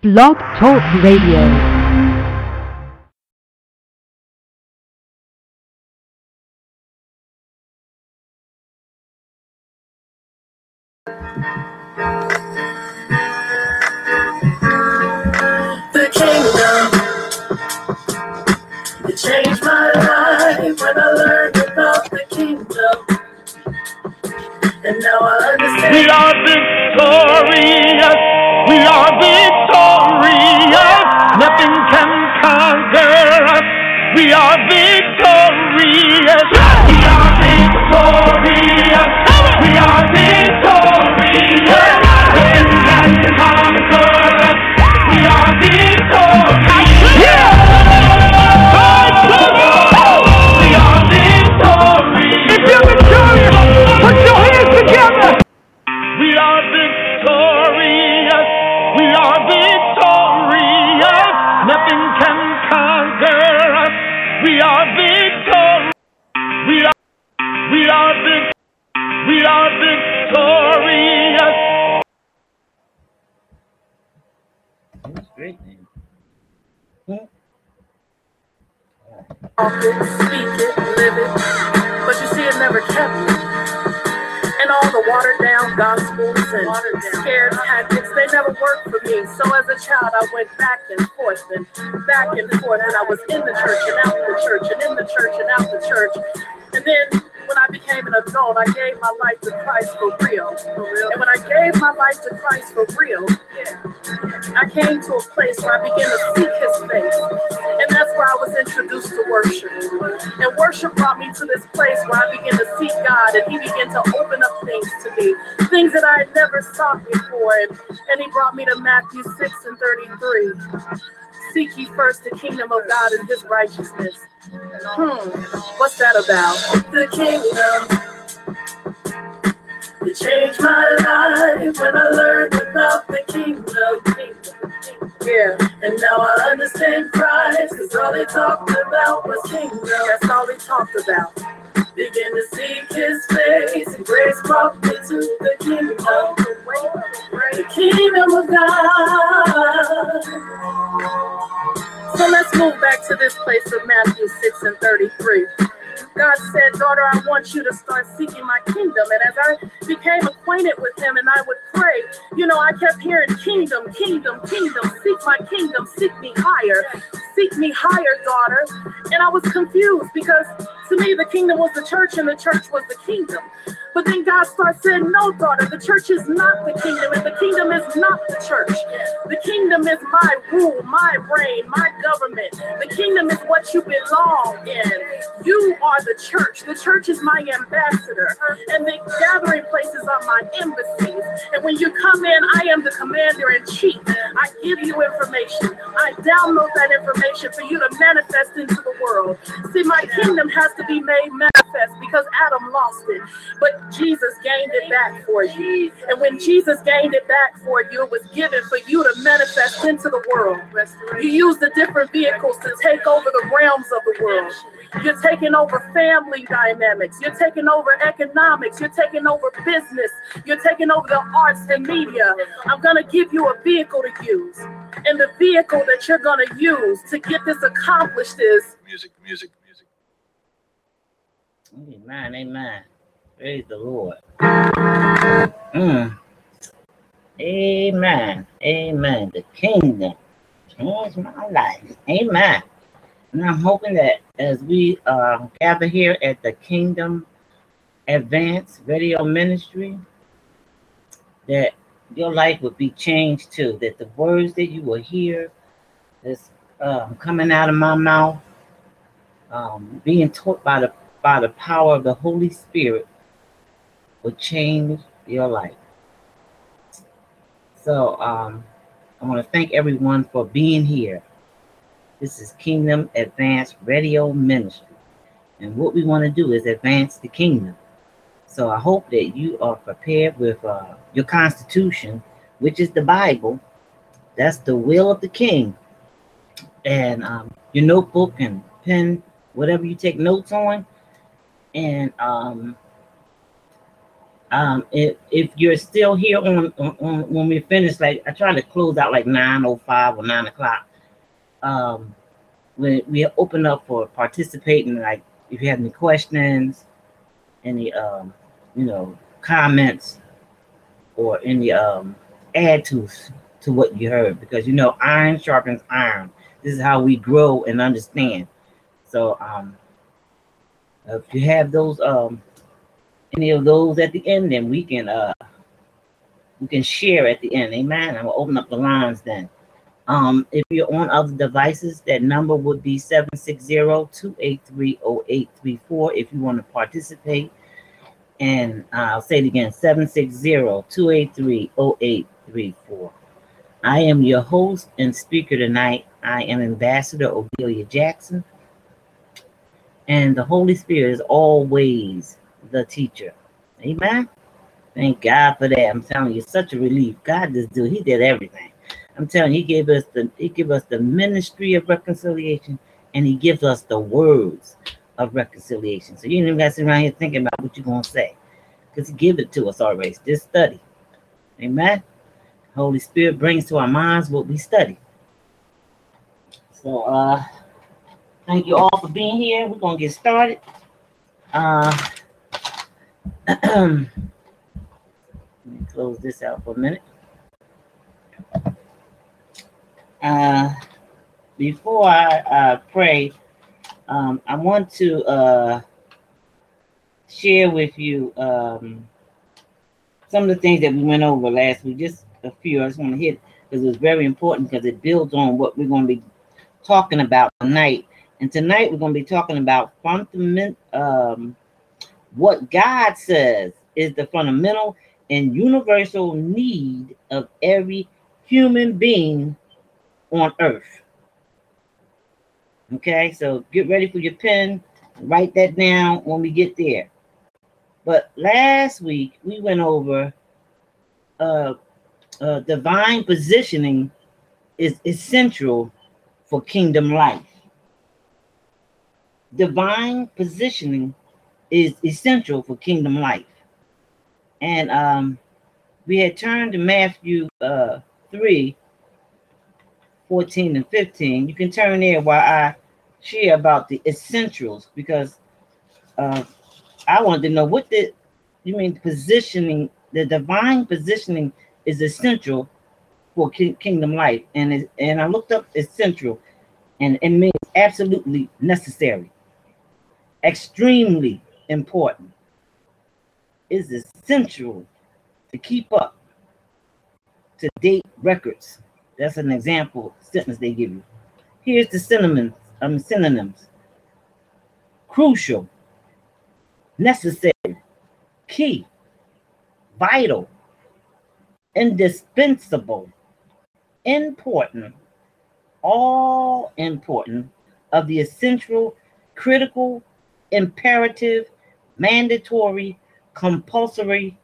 Blog Talk Radio. The kingdom, it changed my life when I learned about the kingdom. And now I understand. We are victorious. We are victorious. Nothing can conquer us. We are victorious. We are victorious. We are victorious. Nothing can conquer us. We are victorious. We are victorious. If you're victorious, put your hands together. We are victorious. We are victorious. Nothing can conquer us. We are victorious. We are victorious. That's great, man. Talk it, speak it, live it, but you see it never kept me. And all the watered down gospels and scared tactics, they never worked for me. So as a child, I went back and forth, and I was in the church and out the church and in the church and out the church. And then when I became an adult, I gave my life to Christ for real. And when I gave my life to Christ for real, I came to a place where I began to seek his face. And that's where I was introduced to worship. And worship brought me to this place where I began to seek God, and he began to open up things to me, things that I had never sought before. And he brought me to Matthew 6:33. Seek ye first the kingdom of God and his righteousness. What's that about? The kingdom. It changed my life when I learned about the kingdom. Yeah, and now I understand Christ, because all they talked about was kingdom. That's all they talked about. Begin to seek his face, and grace brought me to the kingdom. The kingdom of God. So let's move back to this place of Matthew 6:33. God said, daughter, I want you to start seeking my kingdom. And as I became acquainted with him and I would pray, I kept hearing kingdom, kingdom, kingdom, seek my kingdom, seek me higher, daughter. And I was confused because to me, the kingdom was the church and the church was the kingdom. But then God started saying, no, daughter, the church is not the kingdom and the kingdom is not the church. The kingdom is my rule, my reign, my government. The kingdom is what you belong in. You are the church. The church is my ambassador. And the gathering places are my embassies. And when you come in, I am the commander in chief. I give you information. I download that information for you to manifest into the world. See, my kingdom has to be made manifest because Adam lost it. But Jesus gained it back for you. And when Jesus gained it back for you, it was given for you to manifest into the world. You use the different vehicles to take over the realms of the world. You're taking over family dynamics. You're taking over economics. You're taking over business. You're taking over the arts and media. I'm going to give you a vehicle to use. And the vehicle that you're going to use to get this accomplished is music. Amen. Praise the Lord. Amen. The kingdom changed my life. Amen. And I'm hoping that as we gather here at the Kingdom Advance Radio Ministry, that your life would be changed too. That the words that you will hear that's coming out of my mouth, being taught by the power of the Holy Spirit, will change your life. So I want to thank everyone for being here. This is Kingdom Advance Radio Ministry. And what we want to do is advance the kingdom. So I hope that you are prepared with your constitution, which is the Bible. That's the will of the king. And your notebook and pen, whatever you take notes on. And If you're still here on when we finish, like I try to close out like 9:05 or 9 o'clock. When we open up for participating, like if you have any questions, any comments, or any add to what you heard, because iron sharpens iron. This is how we grow and understand. So if you have those any of those at the end, then we can share at the end. Amen. I'm gonna open up the lines then. If you're on other devices, that number would be 760-283-0834 if you want to participate. And I'll say it again, 760-283-0834. I am your host and speaker tonight. I am Ambassador Obelia Jackson. And the Holy Spirit is always the teacher. Amen. Thank God for that. I'm telling you, such a relief. God just he did everything. I'm telling you, he gave us the ministry of reconciliation, and he gives us the words of reconciliation. So you ain't even got to sit around here thinking about what you're gonna say, because he give it to us already. Just study. Amen. Holy Spirit brings to our minds what we study. So thank you all for being here. We're gonna get started. Let me close this out for a minute. Before I pray, I want to share with you some of the things that we went over last week. Just a few. I just want to hit because it's very important, because it builds on what we're going to be talking about tonight. And tonight we're going to be talking about what God says is the fundamental and universal need of every human being on earth. Okay, so get ready for your pen. Write that down when we get there. But last week we went over divine positioning is essential for kingdom life. Divine positioning is essential for kingdom life. And we had turned to Matthew 3:14 and 15. You can turn there while I share about the essentials, because I wanted to know what you mean positioning. The divine positioning is essential for kingdom life, and I looked up essential, and it means absolutely necessary, extremely important. Is essential to keep up to date records. That's an example sentence they give you. Here's the synonyms. Crucial, necessary, key, vital, indispensable, important, all important, of the essential, critical, imperative, mandatory, compulsory,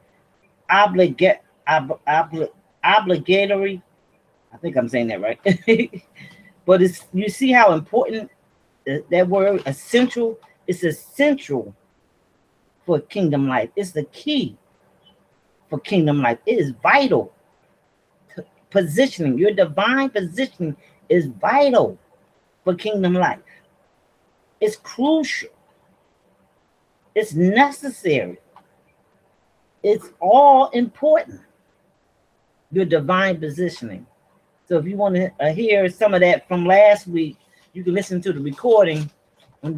obligatory. I think I'm saying that right. But you see how important that word essential is. Essential for kingdom life. It's the key for kingdom life. It is vital. Positioning, your divine positioning is vital for kingdom life. It's crucial. It's necessary. It's all important. Your divine positioning. So if you want to hear some of that from last week, you can listen to the recording on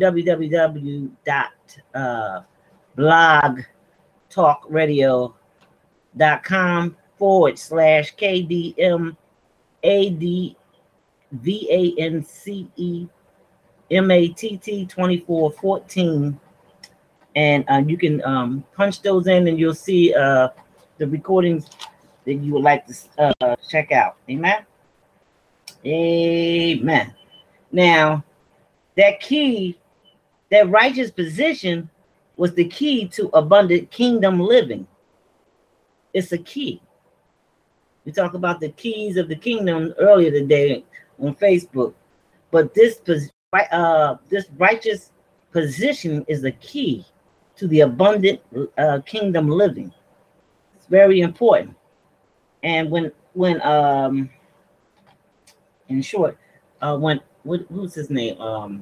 www.blogtalkradio.com/KDMADVANCEMATT2414. And you can punch those in, and you'll see the recordings that you would like to check out. Amen. Amen. Now, that key, that righteous position was the key to abundant kingdom living. It's a key. We talked about the keys of the kingdom earlier today on Facebook. But this righteous position is the key to the abundant kingdom living. very important. And when in short, who's his name?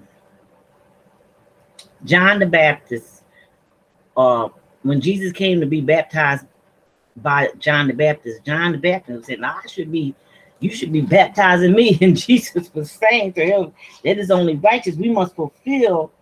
John the Baptist. When Jesus came to be baptized by John the Baptist said, "No, you should be baptizing me." And Jesus was saying to him, "That is only righteous. We must fulfill."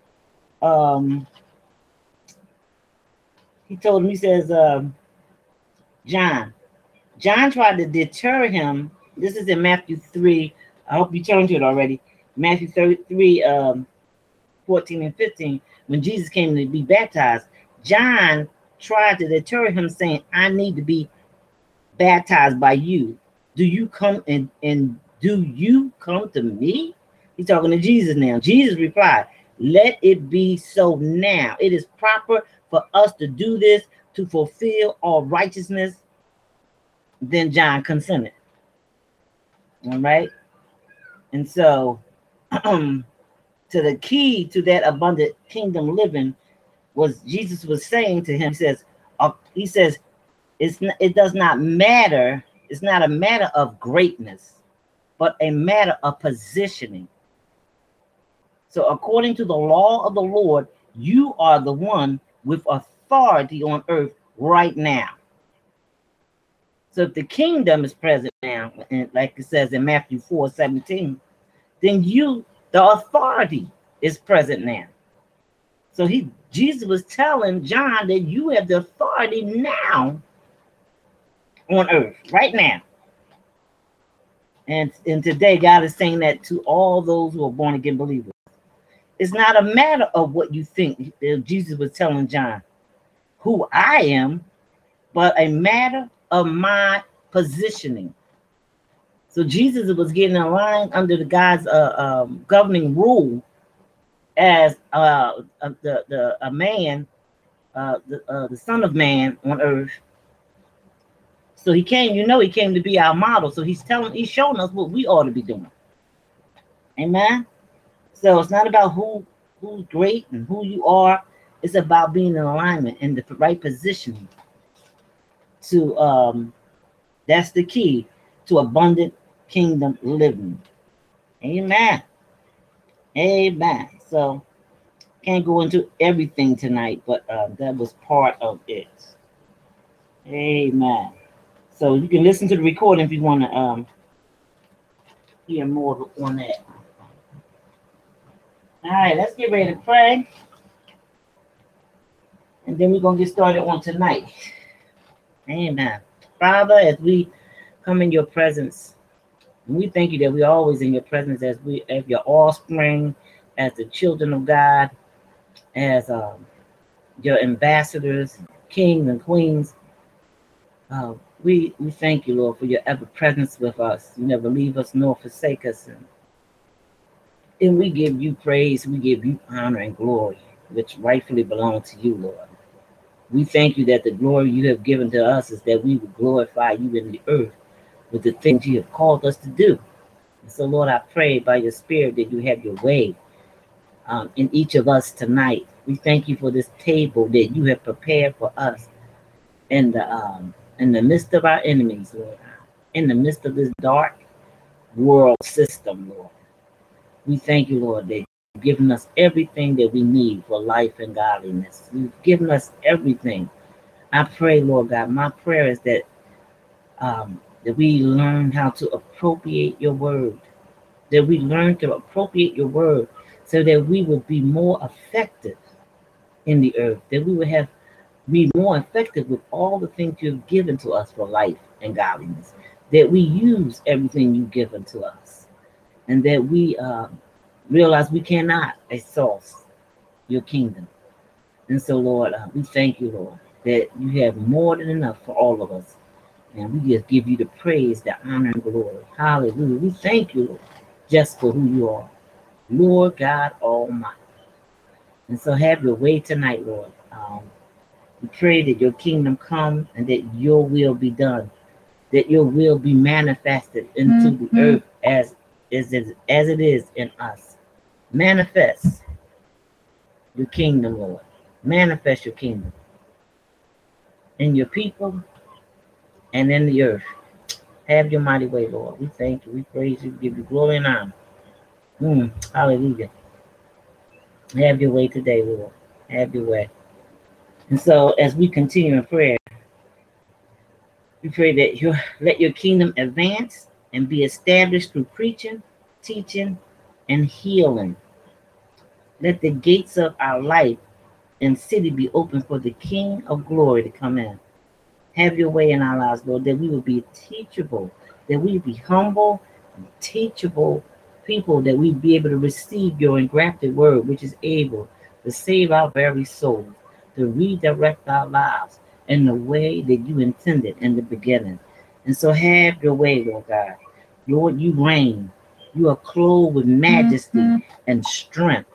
He told him, he says, John tried to deter him. This is in Matthew 3. I hope you turned to it already. Matthew 33, 14 and 15. When Jesus came to be baptized, John tried to deter him, saying, "I need to be baptized by you. Do you come and do you come to me?" He's talking to Jesus now. Jesus replied, "Let it be so now. It is proper for us to do this to fulfill all righteousness." Then John consented. All right. And so to the key to that abundant kingdom living was Jesus was saying to him, he says, it does not matter. It's not a matter of greatness, but a matter of positioning. So according to the law of the Lord, you are the one with authority on earth right now. So if the kingdom is present now, and like it says in Matthew 4:17, then the authority is present now. So Jesus was telling John that you have the authority now on earth, right now. And today, God is saying that to all those who are born again believers. It's not a matter of what you think. Jesus was telling John who I am, but a matter of my positioning. So Jesus was getting in line under the God's governing rule as a man, the Son of Man on earth. So he came to be our model. So he's showing us what we ought to be doing. Amen. So it's not about who's great and who you are. It's about being in alignment in the right position. That's the key to abundant kingdom living. Amen. Amen. So can't go into everything tonight, but that was part of it. Amen. So you can listen to the recording if you want to hear more on that. All right, let's get ready to pray. And then we're going to get started on tonight. Amen. Father, as we come in your presence, we thank you that we're always in your presence as your offspring, as the children of God, as your ambassadors, kings and queens. We thank you, Lord, for your ever presence with us. You never leave us nor forsake us. And we give you praise, we give you honor and glory, which rightfully belong to you, Lord. We thank you that the glory you have given to us is that we would glorify you in the earth with the things you have called us to do. And so, Lord, I pray by your spirit that you have your way in each of us tonight. We thank you for this table that you have prepared for us in the midst of our enemies, Lord, in the midst of this dark world system, Lord. We thank you, Lord, that you've given us everything that we need for life and godliness. You've given us everything. I pray, Lord God, my prayer is that we learn how to appropriate your word, that we learn to appropriate your word so that we would be more effective in the earth, that we would be more effective with all the things you've given to us for life and godliness, that we use everything you've given to us, and that we realize we cannot exhaust your kingdom. And so, Lord, we thank you, Lord, that you have more than enough for all of us. And we just give you the praise, the honor, and glory. Hallelujah. We thank you, Lord, just for who you are, Lord God Almighty. And so have your way tonight, Lord. We pray that your kingdom come and that your will be done, that your will be manifested into the earth as it is in us. Manifest your kingdom, Lord. Manifest your kingdom in your people and in the earth. Have your mighty way, Lord. We thank you. We praise you. Give you glory and honor. Hallelujah. Have your way today, Lord. Have your way. And so as we continue in prayer, we pray that you let your kingdom advance and be established through preaching, teaching, and healing. Let the gates of our life and city be open for the King of glory to come in. Have your way in our lives, Lord, that we will be teachable, that we be humble and teachable people, that we be able to receive your engrafted word, which is able to save our very soul, to redirect our lives in the way that you intended in the beginning. And so have your way, Lord God. Lord, you reign. You are clothed with majesty and strength.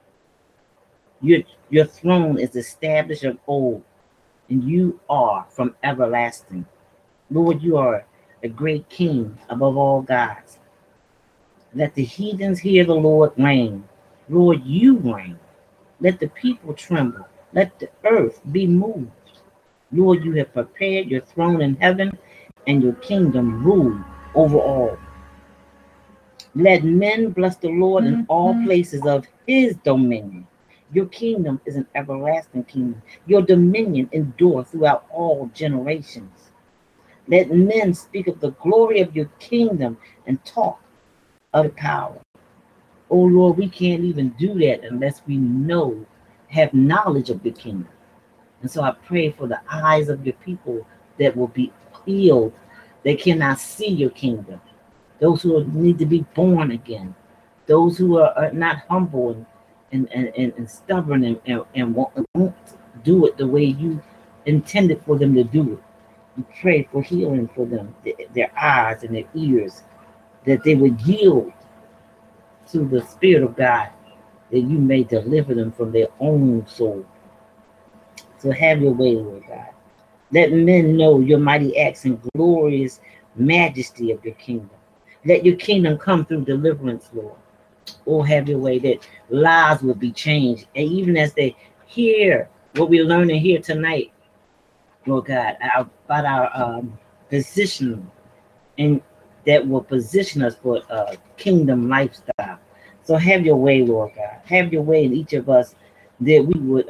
Your throne is established of old, and you are from everlasting. Lord, you are a great king above all gods. Let the heathens hear the Lord reign. Lord, you reign. Let the people tremble. Let the earth be moved. Lord, you have prepared your throne in heaven, and your kingdom rule over all. Let men bless the Lord in all places of his dominion. Your kingdom is an everlasting kingdom. Your dominion endures throughout all generations. Let men speak of the glory of your kingdom and talk of the power. Oh Lord, we can't even do that unless we have knowledge of your kingdom. And so I pray for the eyes of your people that will be healed. They cannot see your kingdom. Those who need to be born again. Those who are not humble and stubborn and won't do it the way you intended for them to do it. We pray for healing for them, their eyes and their ears, that they would yield to the Spirit of God, that you may deliver them from their own soul. So have your way, Lord God. Let men know your mighty acts and glorious majesty of your kingdom. Let your kingdom come through deliverance, Lord. Oh, have your way that lives will be changed. And even as they hear what we're learning here tonight, Lord God, about our position, and that will position us for a kingdom lifestyle. So have your way, Lord God. Have your way in each of us, that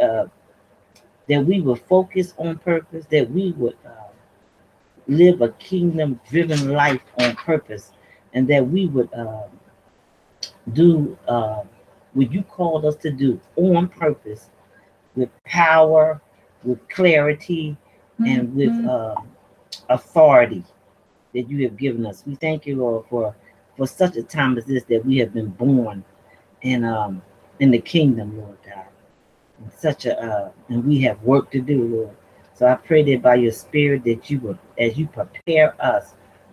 we would focus on purpose, that we would live a kingdom-driven life on purpose, and that we would do what you called us to do on purpose, with power, with clarity, and with authority that you have given us. We thank you, Lord, for such a time as this, that we have been born in the kingdom, Lord God. And we have work to do, Lord. So I pray that by your Spirit, that you will, as you prepare us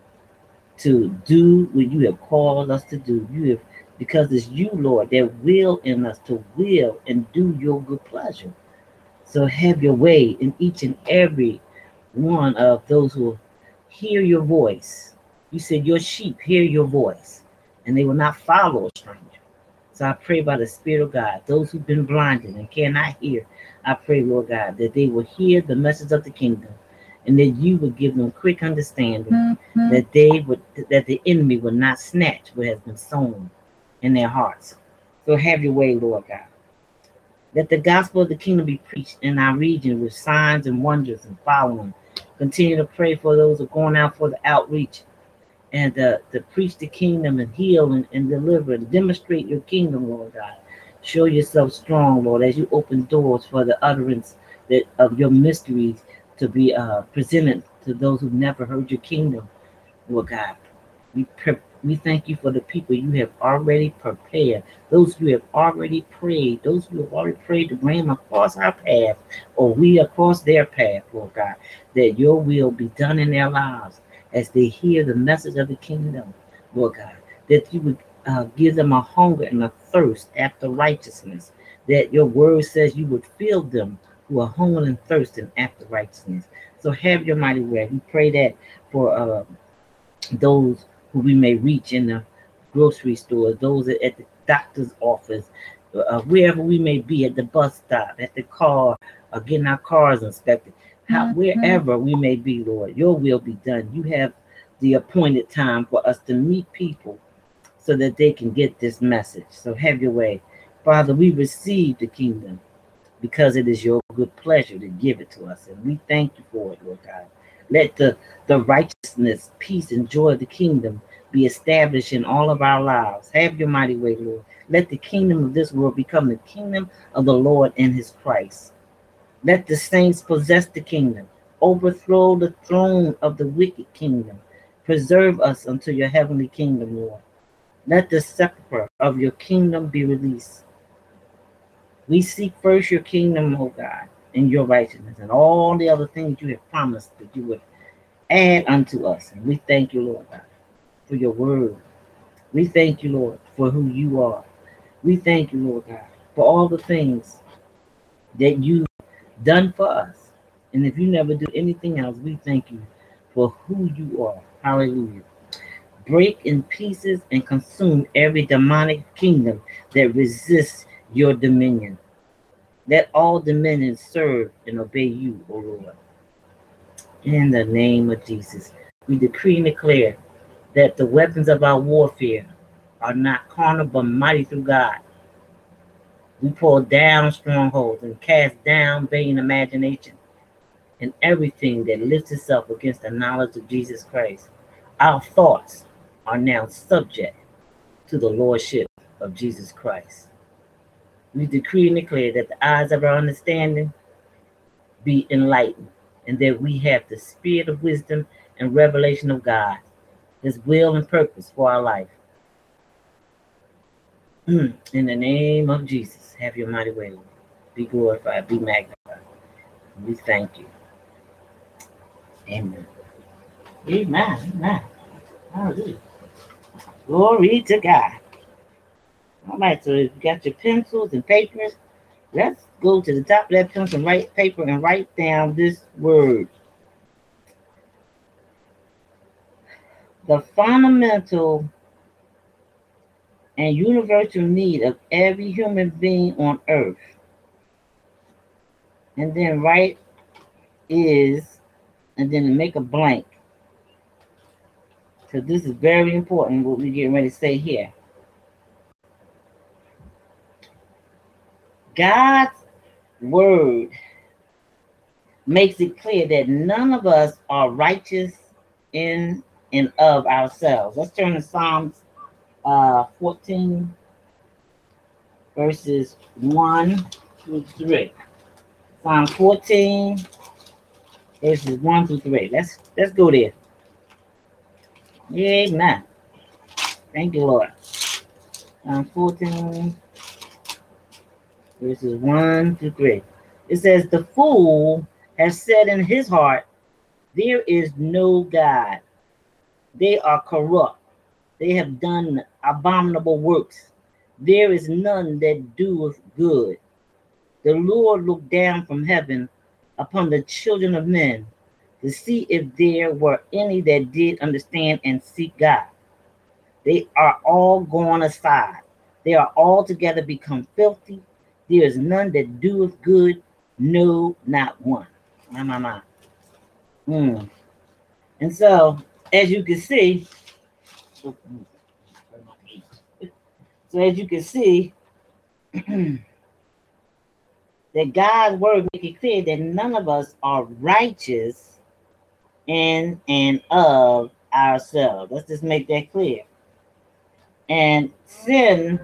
to do what you have called us to do, because it's you, Lord, that will in us to will and do your good pleasure. So have your way in each and every one of those who hear your voice. You said your sheep hear your voice, and they will not follow a stranger. So I pray by the Spirit of God, those who've been blinded and cannot hear, I pray, Lord God, that they will hear the message of the kingdom, and that you would give them quick understanding, that the enemy will not snatch what has been sown in their hearts. So have your way, Lord God. Let the gospel of the kingdom be preached in our region with signs and wonders and following. Continue to pray for those who are going out for the outreach, and to preach the kingdom and heal and deliver and demonstrate your kingdom, Lord God. Show yourself strong, Lord, as you open doors for the utterance of your mysteries to be presented to those who've never heard your kingdom, Lord God. We thank you for the people you have already prepared, those who have already prayed, those who have already prayed to bring them across our path, or we across their path, Lord God, that your will be done in their lives as they hear the message of the kingdom, Lord God, that you would give them a hunger and a thirst after righteousness, that your word says you would fill them who are hungering and thirsting after righteousness. So have your mighty way. We pray that for those who we may reach in the grocery store, those at the doctor's office, wherever we may be, at the bus stop, at the car, getting our cars inspected. wherever we may be, Lord, your will be done. You have the appointed time for us to meet people so that they can get this message. So have your way. Father, we receive the kingdom because it is your good pleasure to give it to us. And we thank you for it, Lord God. Let the righteousness, peace, and joy of the kingdom be established in all of our lives. Have your mighty way, Lord. Let the kingdom of this world become the kingdom of the Lord and his Christ. Let the saints possess the kingdom. Overthrow the throne of the wicked kingdom. Preserve us unto your heavenly kingdom, Lord. Let the scepter of your kingdom be released. We seek first your kingdom, O God, and your righteousness, and all the other things you have promised that you would add unto us. And we thank you, Lord God, for your word. We thank you, Lord, for who you are. We thank you, Lord God, for all the things that you've done for us. And if you never do anything else, we thank you for who you are. Hallelujah. Break in pieces and consume every demonic kingdom that resists your dominion. Let all dominions serve and obey you, O Lord. In the name of Jesus, we decree and declare that the weapons of our warfare are not carnal but mighty through God. We pull down strongholds and cast down vain imagination and everything that lifts itself against the knowledge of Jesus Christ. Our thoughts are now subject to the lordship of Jesus Christ. We decree and declare that the eyes of our understanding be enlightened, and that we have the spirit of wisdom and revelation of God, his will and purpose for our life. In the name of Jesus, have your mighty way, Lord. Be glorified, be magnified. We thank you. Amen. Amen. Amen. Hallelujah. Glory to God. All right, so if you got your pencils and papers, let's go to the top of that pencil and write down this word. The fundamental and universal need of every human being on earth. And then write is, and then make a blank. So this is very important what we're getting ready to say here. God's word makes it clear that none of us are righteous in and of ourselves. Let's turn to Psalms 14, verses 1 through 3. Psalm 14, verses 1 through 3. Let's go there. Amen. Thank you, Lord. Psalm 14, verses 1 through 3. It says, the fool has said in his heart, there is no God. They are corrupt. They have done abominable works. There is none that doeth good. The Lord looked down from heaven upon the children of men to see if there were any that did understand and seek God. They are all gone aside. They are altogether become filthy. There is none that doeth good, no, not one. My. And so, as you can see, that God's word makes it clear that none of us are righteous in and of ourselves. Let's just make that clear. And sin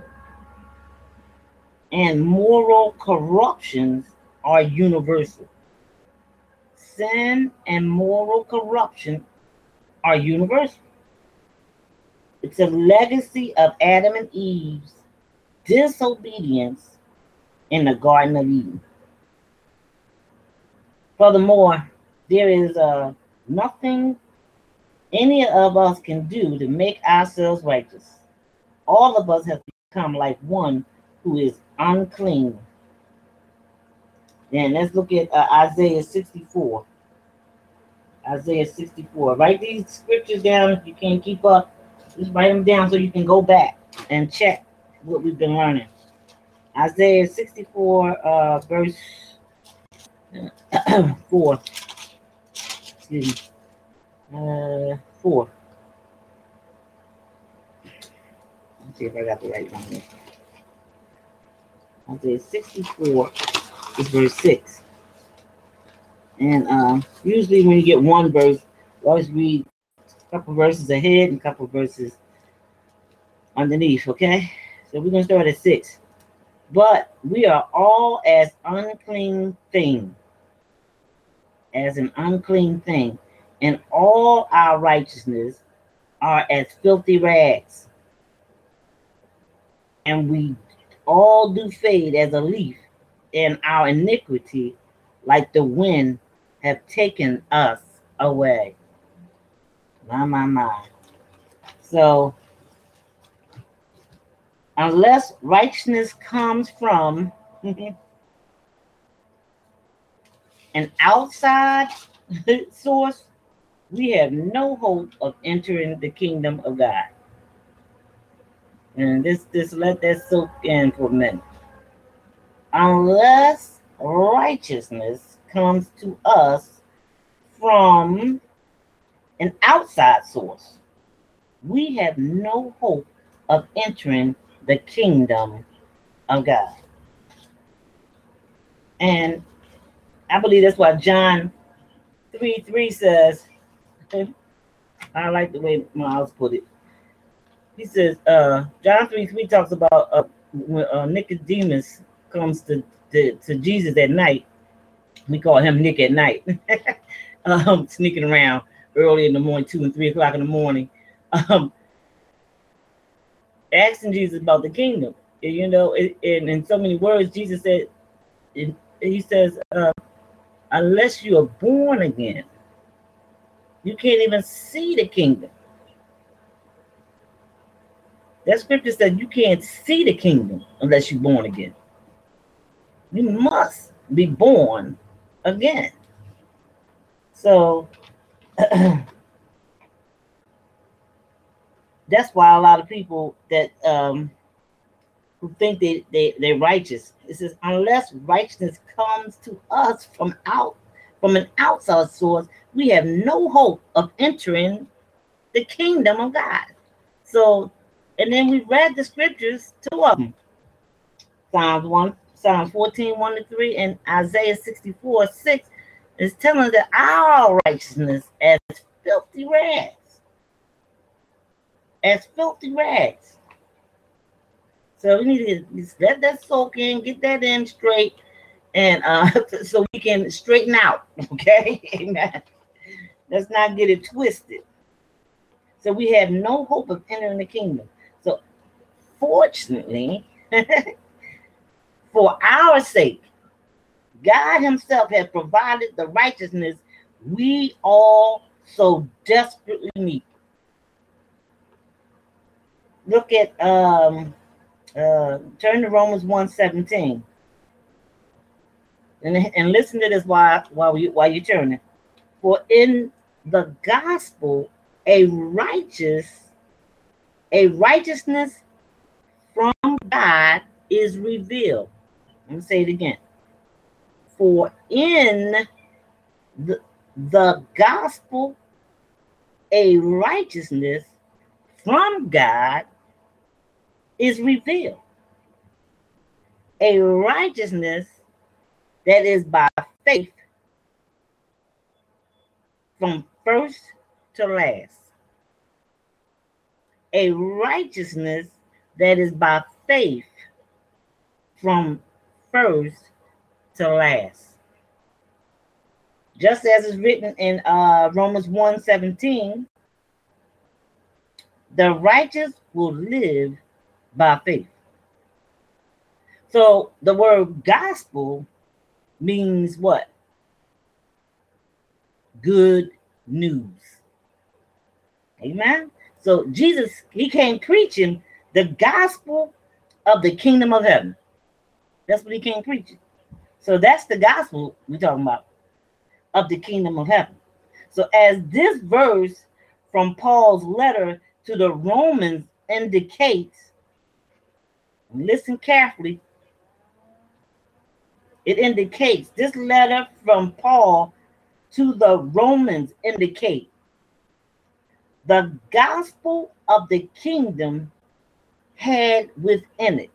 and moral corruptions are universal. Sin and moral corruption are universal. It's a legacy of Adam and Eve's disobedience in the Garden of Eden. Furthermore, there is nothing any of us can do to make ourselves righteous. All of us have become like one who is unclean. Then let's look at Isaiah 64. Isaiah 64. Write these scriptures down if you can't keep up. Just write them down so you can go back and check what we've been learning. Isaiah 64, verse 4. excuse me, 4. Let's see if I got the right one here. Isaiah 64 is verse 6. And usually when you get one verse, you always read a couple verses ahead and a couple verses underneath, okay? So we're going to start at 6. But we are all as unclean thing, as an unclean thing, and all our righteousness are as filthy rags. And we all do fade as a leaf, and our iniquity, like the wind, have taken us away. My. So, unless righteousness comes from an outside source, we have no hope of entering the kingdom of God. And this let that soak in for a minute. Unless righteousness comes to us from an outside source, we have no hope of entering the kingdom of God. And I believe that's why John 3:3 says, I like the way Miles put it. He says, John 3:3 talks about when Nicodemus comes to Jesus at night. We call him Nick at night. Sneaking around early in the morning, 2 and 3 o'clock in the morning. Asking Jesus about the kingdom. You know, and in so many words, Jesus said, he says, unless you are born again, you can't even see the kingdom. That scripture said you can't see the kingdom unless you're born again. You must be born again. So that's why a lot of people that who think they're righteous, it says unless righteousness comes to us from an outside source, we have no hope of entering the kingdom of God. So, and then we read the scriptures, 2 of them, Psalm 14, 1-3, and Isaiah 64, 6, is telling us that our righteousness as filthy rags. As filthy rags. So we need to just let that soak in, get that in straight, and so we can straighten out. Okay? Amen. Let's not get it twisted. So we have no hope of entering the kingdom. So fortunately, for our sake, God himself has provided the righteousness we all so desperately need. Look at turn to Romans 1:17. And listen to this while you're turning. For in the gospel, a righteousness from God is revealed. Let me say it again. For in the gospel, a righteousness from God is revealed. A righteousness that is by faith from first to last. A righteousness that is by faith from first to last. Just as is written in Romans 1:17, the righteous will live by faith. So the word gospel means what? Good news. Amen. So Jesus, he came preaching the gospel of the kingdom of heaven. That's what he came preaching. So that's the gospel we're talking about, of the kingdom of heaven. So as this verse from Paul's letter to the Romans indicates, listen carefully, it indicates this letter from Paul to the Romans indicate the gospel of the kingdom had within it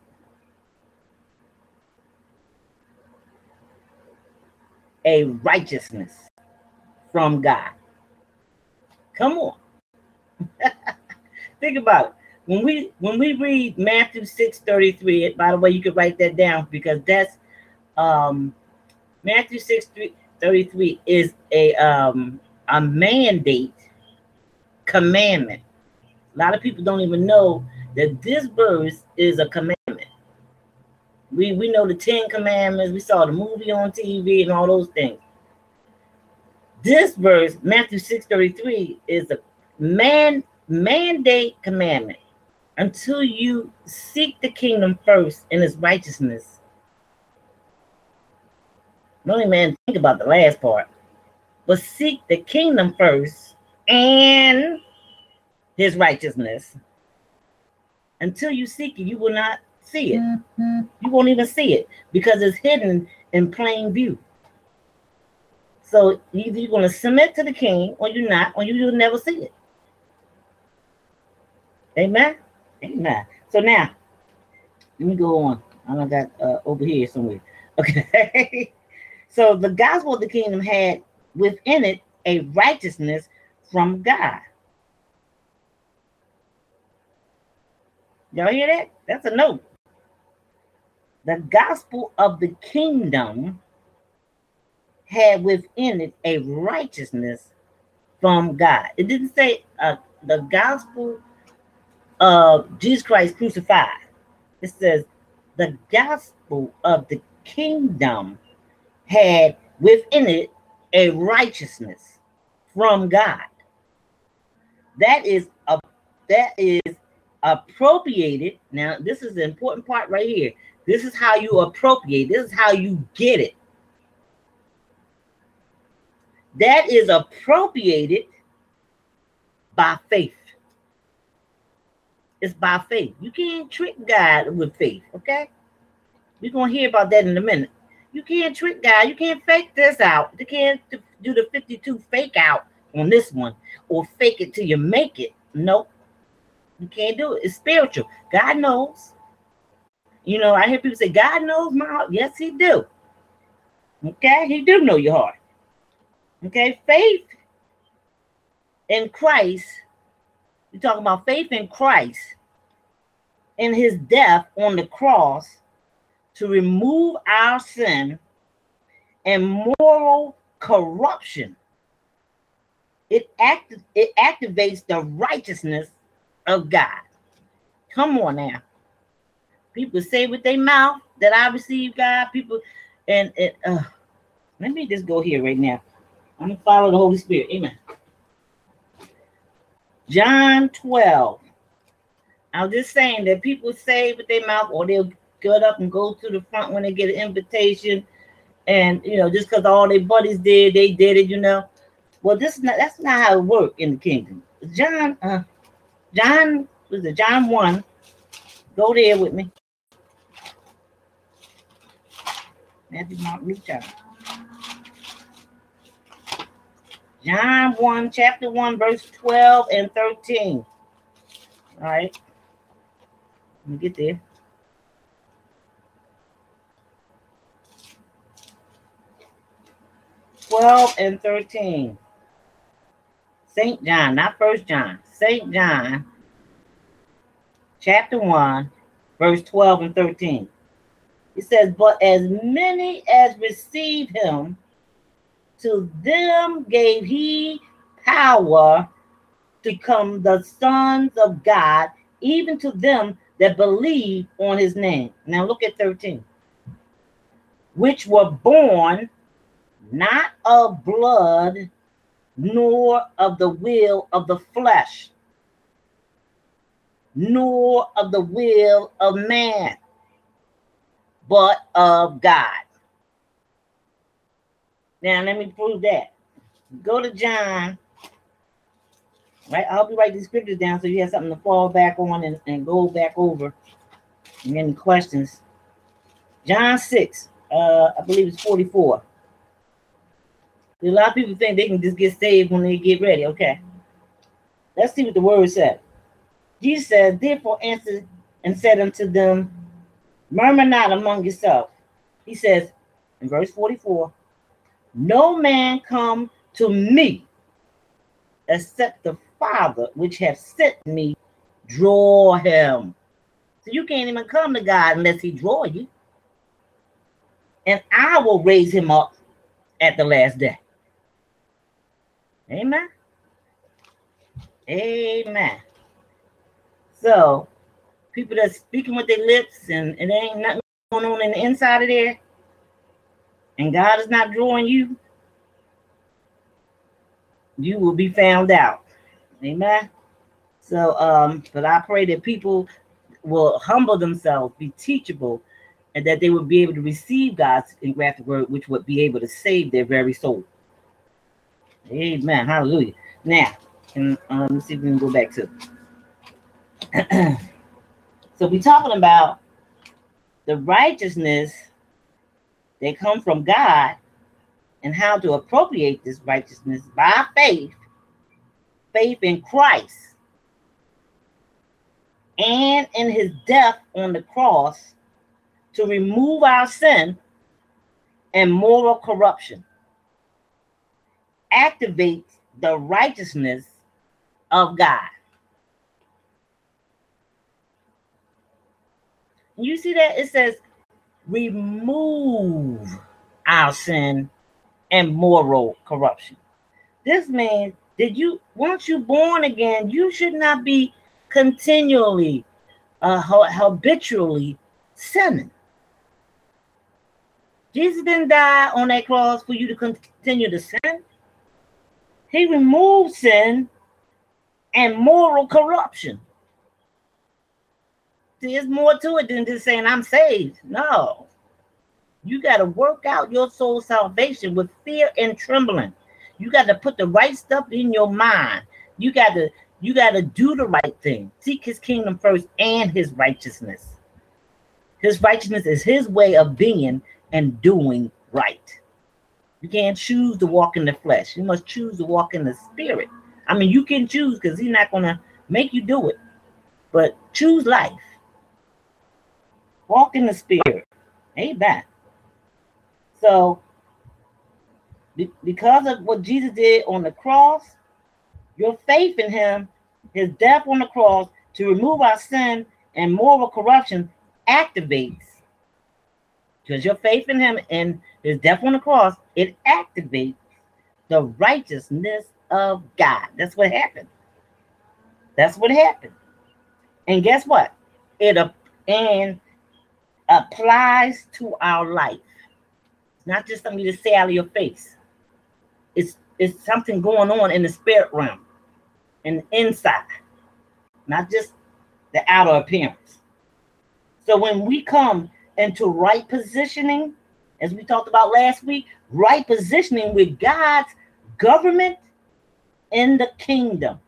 a righteousness from God. Come on. Think about it. When we read Matthew 6:33, by the way, you could write that down because that's Matthew 6:33 is a mandate commandment. A lot of people don't even know that this verse is a commandment. We know the 10 commandments. We saw the movie on TV and all those things. This verse, Matthew 6:33, is a mandate commandment. Until you seek the kingdom first and its righteousness. Don't even think about the last part. But seek the kingdom first and his righteousness. Until you seek it, you will not see it. You won't even see it because it's hidden in plain view. So either you're going to submit to the king or you're not, or you'll never see it. Amen? Amen. So now, let me go on. I got over here somewhere. Okay. So the gospel of the kingdom had within it a righteousness from God. Y'all hear that? That's a note. The gospel of the kingdom had within it a righteousness from God. It didn't say the gospel of Jesus Christ crucified. It says the gospel of the kingdom had within it a righteousness from God. That is appropriated. Now, this is the important part right here. This is how you appropriate. This is how you get it. That is appropriated by faith. It's by faith. You can't trick God with faith, okay? We're going to hear about that in a minute. You can't trick God. You can't fake this out. You can't do the 52 fake out on this one or fake it till you make it. Nope. You can't do it. It's spiritual. God knows. You know, I hear people say, God knows my heart. Yes, he do. Okay? He do know your heart. Okay? Faith in Christ. We're talking about faith in Christ in his death on the cross to remove our sin and moral corruption. It activates the righteousness of God. Come on now. People say with their mouth that I receive God. People, and let me just go here right now. I'm going to follow the Holy Spirit. Amen. John 12. I was just saying that people say with their mouth, or they'll get up and go to the front when they get an invitation, and you know, just because all their buddies did, they did it, you know. Well, that's not how it works in the kingdom. John 1. Go there with me. Matthew, Mark, Luke, John. John 1, chapter 1, verse 12 and 13. All right. Let me get there. (12 and 13). St. John, not First John. St. John, chapter 1, verse 12 and 13. It says, but as many as received him, to them gave he power to become the sons of God, even to them that believe on his name. Now look at 13. Which were born not of blood, nor of the will of the flesh, nor of the will of man, but of God. Now, let me prove that. Go to John. Right? I'll be writing these scriptures down so you have something to fall back on and go back over. And any questions? John 6, I believe it's 44. A lot of people think they can just get saved when they get ready. Okay. Let's see what the word said. Jesus said, therefore answered and said unto them, murmur not among yourselves. He says in verse 44, no man come to me except the Father which hath sent me draw him. So you can't even come to God unless he draw you. And I will raise him up at the last day. Amen. Amen. So people that's speaking with their lips and it ain't nothing going on in the inside of there, and God is not drawing you, you will be found out. Amen. So but I pray that people will humble themselves, be teachable, and that they would be able to receive God's engrafted word, which would be able to save their very soul. Amen. Hallelujah. Now, let's see if we can go back to so we're talking about the righteousness that comes from God and how to appropriate this righteousness by faith in Christ and in his death on the cross to remove our sin and moral corruption. Activates the righteousness of God. You see that? It says, remove our sin and moral corruption. This means once you're born again, you should not be continually, habitually sinning. Jesus didn't die on that cross for you to continue to sin. He removed sin and moral corruption. See, there's more to it than just saying I'm saved. No. You got to work out your soul salvation with fear and trembling. You got to put the right stuff in your mind. You got to do the right thing. Seek his kingdom first and his righteousness. His righteousness is his way of being and doing right. You can't choose to walk in the flesh. You must choose to walk in the spirit. I mean, you can choose because he's not going to make you do it. But choose life. Walk in the spirit. Amen. So, because of what Jesus did on the cross, your faith in him, his death on the cross to remove our sin and moral corruption activates. Because your faith in him and his death on the cross, it activates the righteousness of God. That's what happened. That's what happened. And guess what? It applies to our life. It's not just something you just say out of your face. It's something going on in the spirit realm and inside, not just the outer appearance. So when we come into right positioning, as we talked about last week, right positioning with God's government in the kingdom.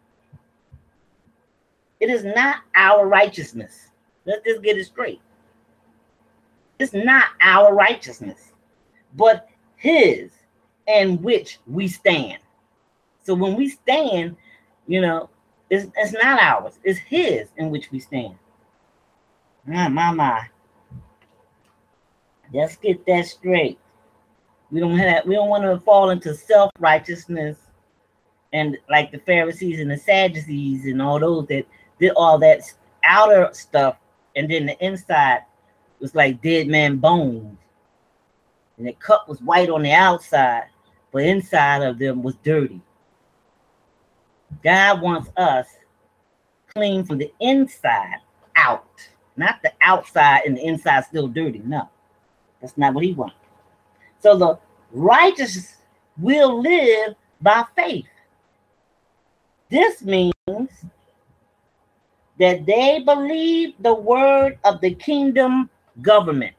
It is not our righteousness. Let's just get it straight. It's not our righteousness, but his in which we stand. So when we stand, it's not ours. It's his in which we stand. My. Let's get that straight. We don't want to fall into self-righteousness and like the Pharisees and the Sadducees and all those that did all that outer stuff, and then the inside was like dead man bones. And the cup was white on the outside, but inside of them was dirty. God wants us clean from the inside out, not the outside and the inside still dirty. No, that's not what he wants. So the righteous will live by faith. This means that they believe the word of the kingdom government.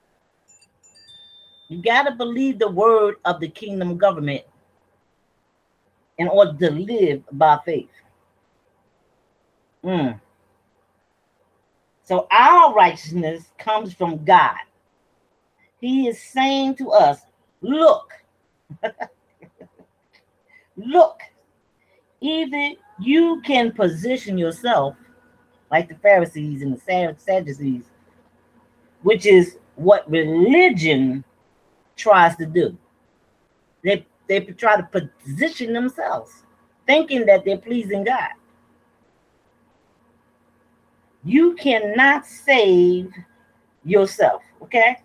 You got to believe the word of the kingdom government in order to live by faith. So our righteousness comes from God. He is saying to us, look, Look, either you can position yourself like the Pharisees and the Sadducees, which is what religion tries to do. They try to position themselves, thinking that they're pleasing God. You cannot save yourself, okay?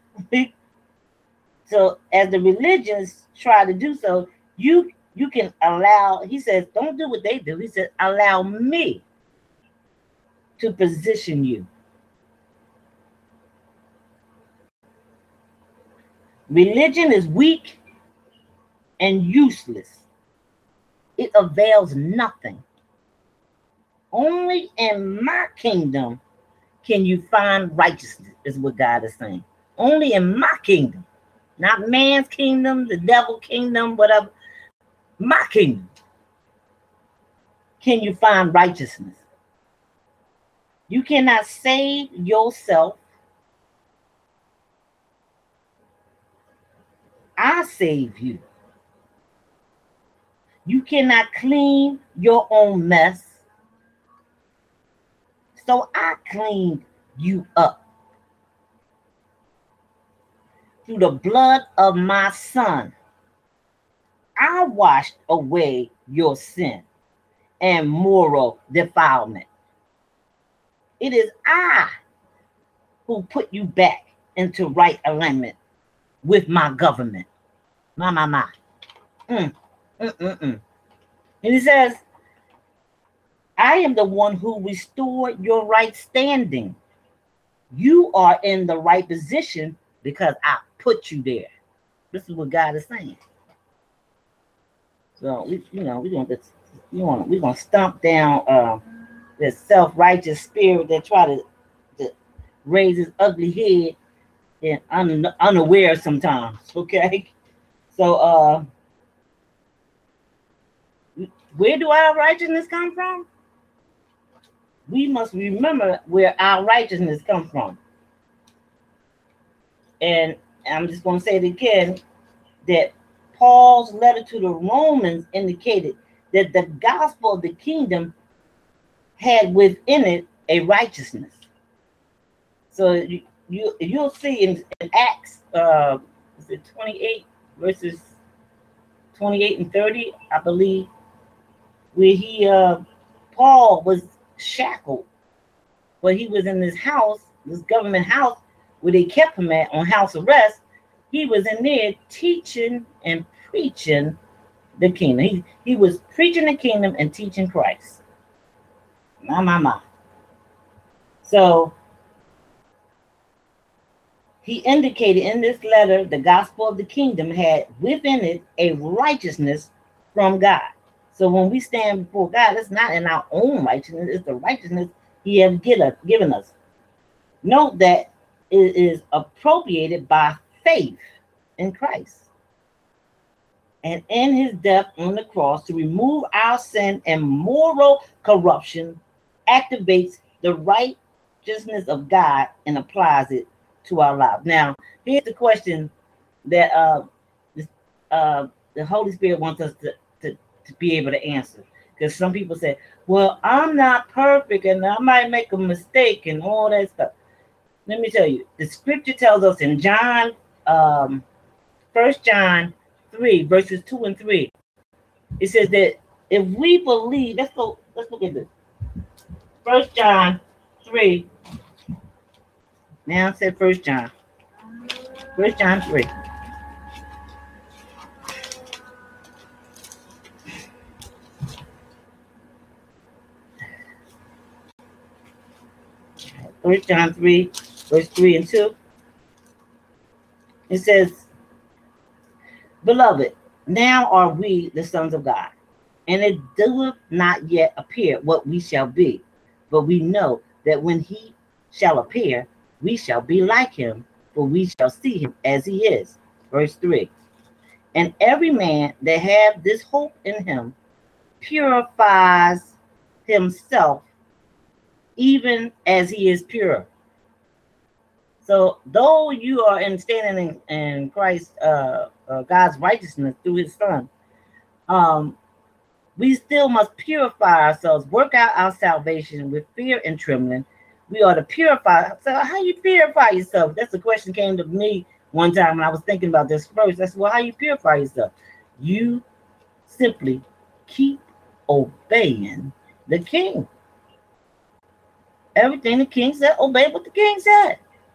So as the religions try to do so, you can allow, he says, don't do what they do. He says, allow me to position you. Religion is weak and useless. It avails nothing. Only in my kingdom can you find righteousness, is what God is saying. Only in my kingdom, not man's kingdom, the devil's kingdom, whatever. My kingdom can you find righteousness. You cannot save yourself. I save you. You cannot clean your own mess. So I cleaned you up. Through the blood of my son, I washed away your sin and moral defilement. It is I who put you back into right alignment with my government. My. And he says, I am the one who restored your right standing. You are in the right position because I put you there. This is what God is saying. So we're gonna stomp down this self-righteous spirit that try to raise his ugly head and unaware sometimes. Okay, so where do our righteousness come from? We must remember where our righteousness comes from. And I'm just going to say it again, that Paul's letter to the Romans indicated that the gospel of the kingdom had within it a righteousness. So you'll see in Acts, is it 28 verses 28 and 30, I believe, where Paul was shackled, but he was in this house, this government house, where they kept him at on house arrest. He was in there teaching and preaching the kingdom. He was preaching the kingdom and teaching Christ. My. So he indicated in this letter, the gospel of the kingdom had within it a righteousness from God. So when we stand before God, it's not in our own righteousness, it's the righteousness he has given us. Note that it is appropriated by faith in Christ and in his death on the cross to remove our sin and moral corruption, activates the righteousness of God and applies it to our lives. Now, here's the question that the Holy Spirit wants us to be able to answer. Because some people say, well, I'm not perfect and I might make a mistake and all that stuff. Let me tell you, the scripture tells us in John, 1 John 3, verses 2 and 3, it says that if we believe, let's look at this. 1 John 3. Now I said 1 John. 1 John 3. First John 3, verse 3 and 2. It says, Beloved, now are we the sons of God, and it doeth not yet appear what we shall be, but we know that when he shall appear, we shall be like him, for we shall see him as he is. Verse 3. And every man that hath this hope in him purifies himself even as he is pure. So though you are standing in Christ, God's righteousness through his son, We still must purify ourselves, work out our salvation with fear and trembling. We are to purify. So how you purify yourself? That's the question came to me one time when I was thinking about this first. I said, well, how you purify yourself? You simply keep obeying the king. Everything the king said, obey what the king said.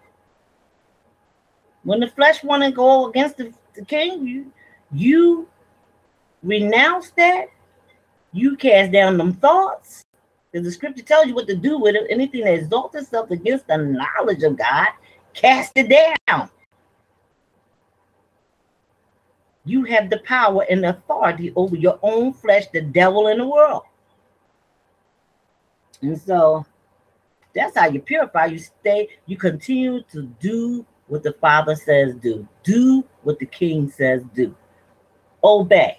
When the flesh want to go against the king, you renounce that. You cast down them thoughts. Because the scripture tells you what to do with it. Anything that exalts itself against the knowledge of God, cast it down. You have the power and authority over your own flesh, the devil, and the world. And so that's how you purify. You continue to do what the Father says do. Do what the King says do. Obey.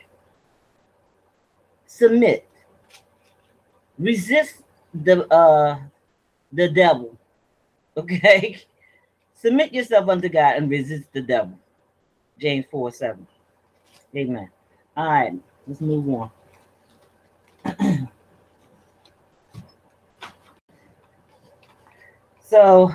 Submit. Resist the devil. Okay? Submit yourself unto God and resist the devil. James 4:7. Amen. All right, let's move on. So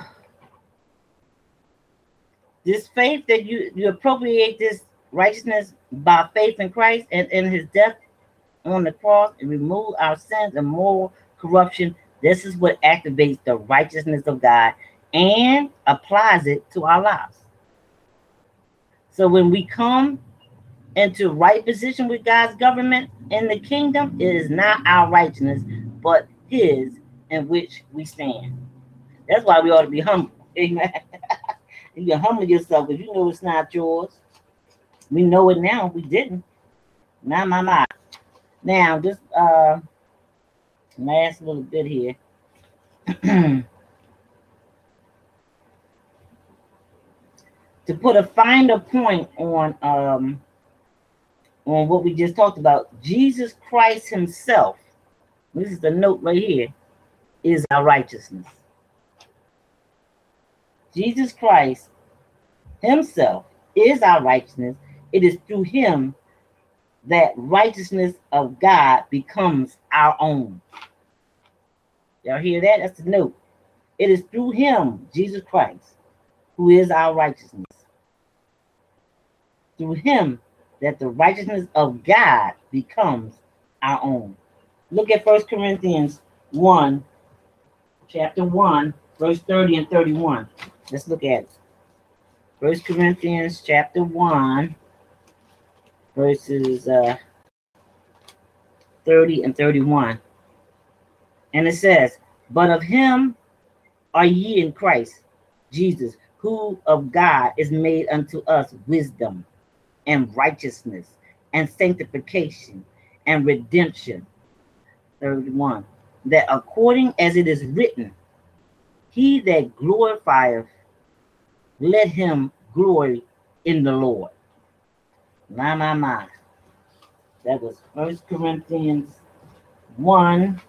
this faith that you appropriate this righteousness by faith in Christ and in his death on the cross and remove our sins and moral corruption. This is what activates the righteousness of God and applies it to our lives. So when we come into right position with God's government in the kingdom, it is not our righteousness, but his in which we stand. That's why we ought to be humble. Amen. You can humble yourself because you know it's not yours. We know it now. We didn't. My. Now, this last little bit here. To put a finer point on what we just talked about, Jesus Christ himself, this is the note right here, is our righteousness. Jesus Christ himself is our righteousness. It is through him that righteousness of God becomes our own. Y'all hear that? That's the note. It is through him, Jesus Christ, who is our righteousness. Through him that the righteousness of God becomes our own. Look at 1 Corinthians 1, chapter 1, verse 30 and 31. Let's look at it. 1 Corinthians chapter 1, verses 30 and 31. And it says, but of him are ye in Christ Jesus, who of God is made unto us wisdom and righteousness and sanctification and redemption. 31. That according as it is written, he that glorifieth, let him glory in the Lord. My. That was 1 Corinthians 1,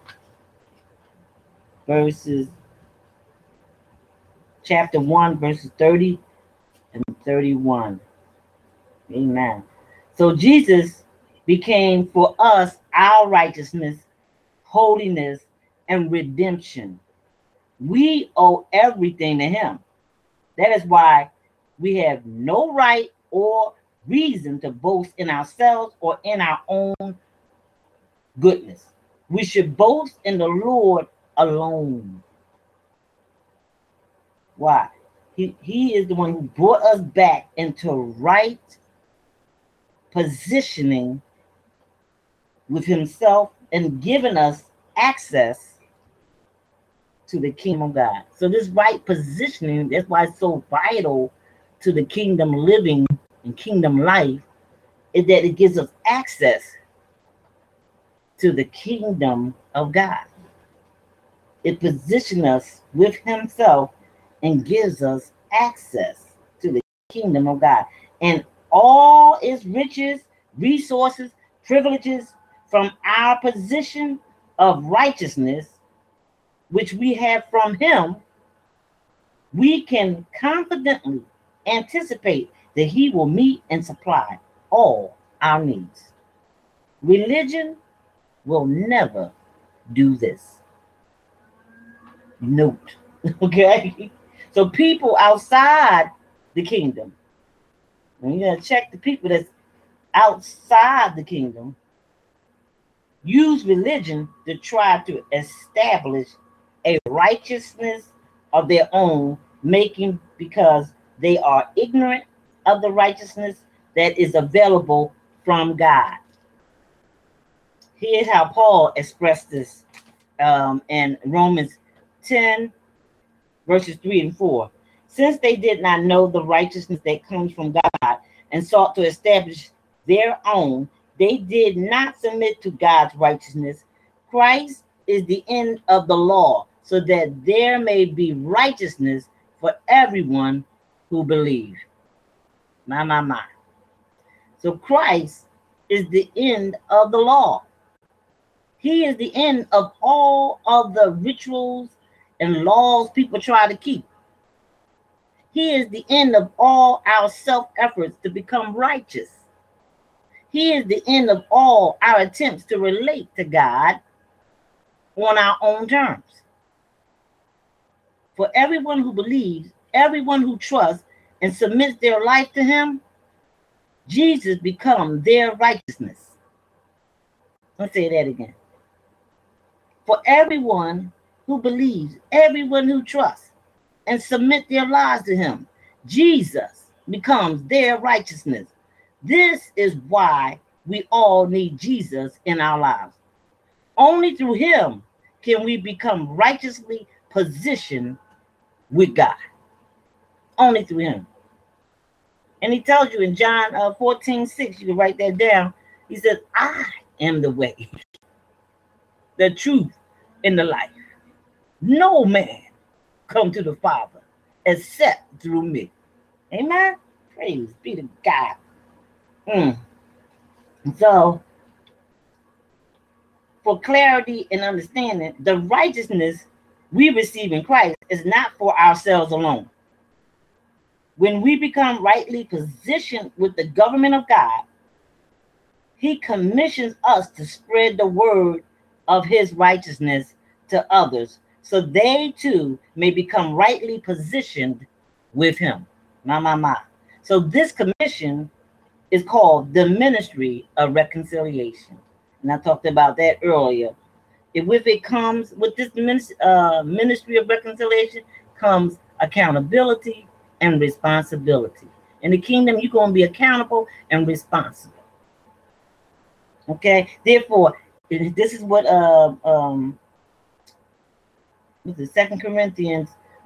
chapter 1, verses 30 and 31. Amen. So Jesus became for us our righteousness, holiness, and redemption. We owe everything to him. That is why we have no right or reason to boast in ourselves or in our own goodness. We should boast in the Lord alone. Why? He is the one who brought us back into right positioning with himself and given us access to the kingdom of God. So this right positioning, that's why it's so vital to the kingdom living and kingdom life, is that it gives us access to the kingdom of God. It positions us with himself and gives us access to the kingdom of God. And all its riches, resources, privileges from our position of righteousness, which we have from him, we can confidently anticipate that he will meet and supply all our needs. Religion will never do this. Note. Okay? So people outside the kingdom, and you're going to check the people that's outside the kingdom, use religion to try to establish a righteousness of their own, making because they are ignorant of the righteousness that is available from God. Here's how Paul expressed this in Romans 10, verses 3 and 4. Since they did not know the righteousness that comes from God and sought to establish their own, they did not submit to God's righteousness. Christ is the end of the law, so that there may be righteousness for everyone who believes. My. So Christ is the end of the law. He is the end of all of the rituals and laws people try to keep. He is the end of all our self-efforts to become righteous. He is the end of all our attempts to relate to God on our own terms. For everyone who believes, everyone who trusts and submits their life to him, Jesus becomes their righteousness. Let's say that again. For everyone who believes, everyone who trusts and submit their lives to him, Jesus becomes their righteousness. This is why we all need Jesus in our lives. Only through him can we become righteously positioned with God. Only through him. And he tells you in John 14:6, you can write that down. He says, I am the way, the truth, and the life. No man come to the Father except through me. Amen. Praise be to God. So, for clarity and understanding, the righteousness we receive in Christ is not for ourselves alone. When we become rightly positioned with the government of God, he commissions us to spread the word of his righteousness to others, so they too may become rightly positioned with him. My. So this commission is called the ministry of reconciliation. And I talked about that earlier. With this ministry of reconciliation comes accountability and responsibility. In the kingdom, you're going to be accountable and responsible. Okay? Therefore, this is what 2 Corinthians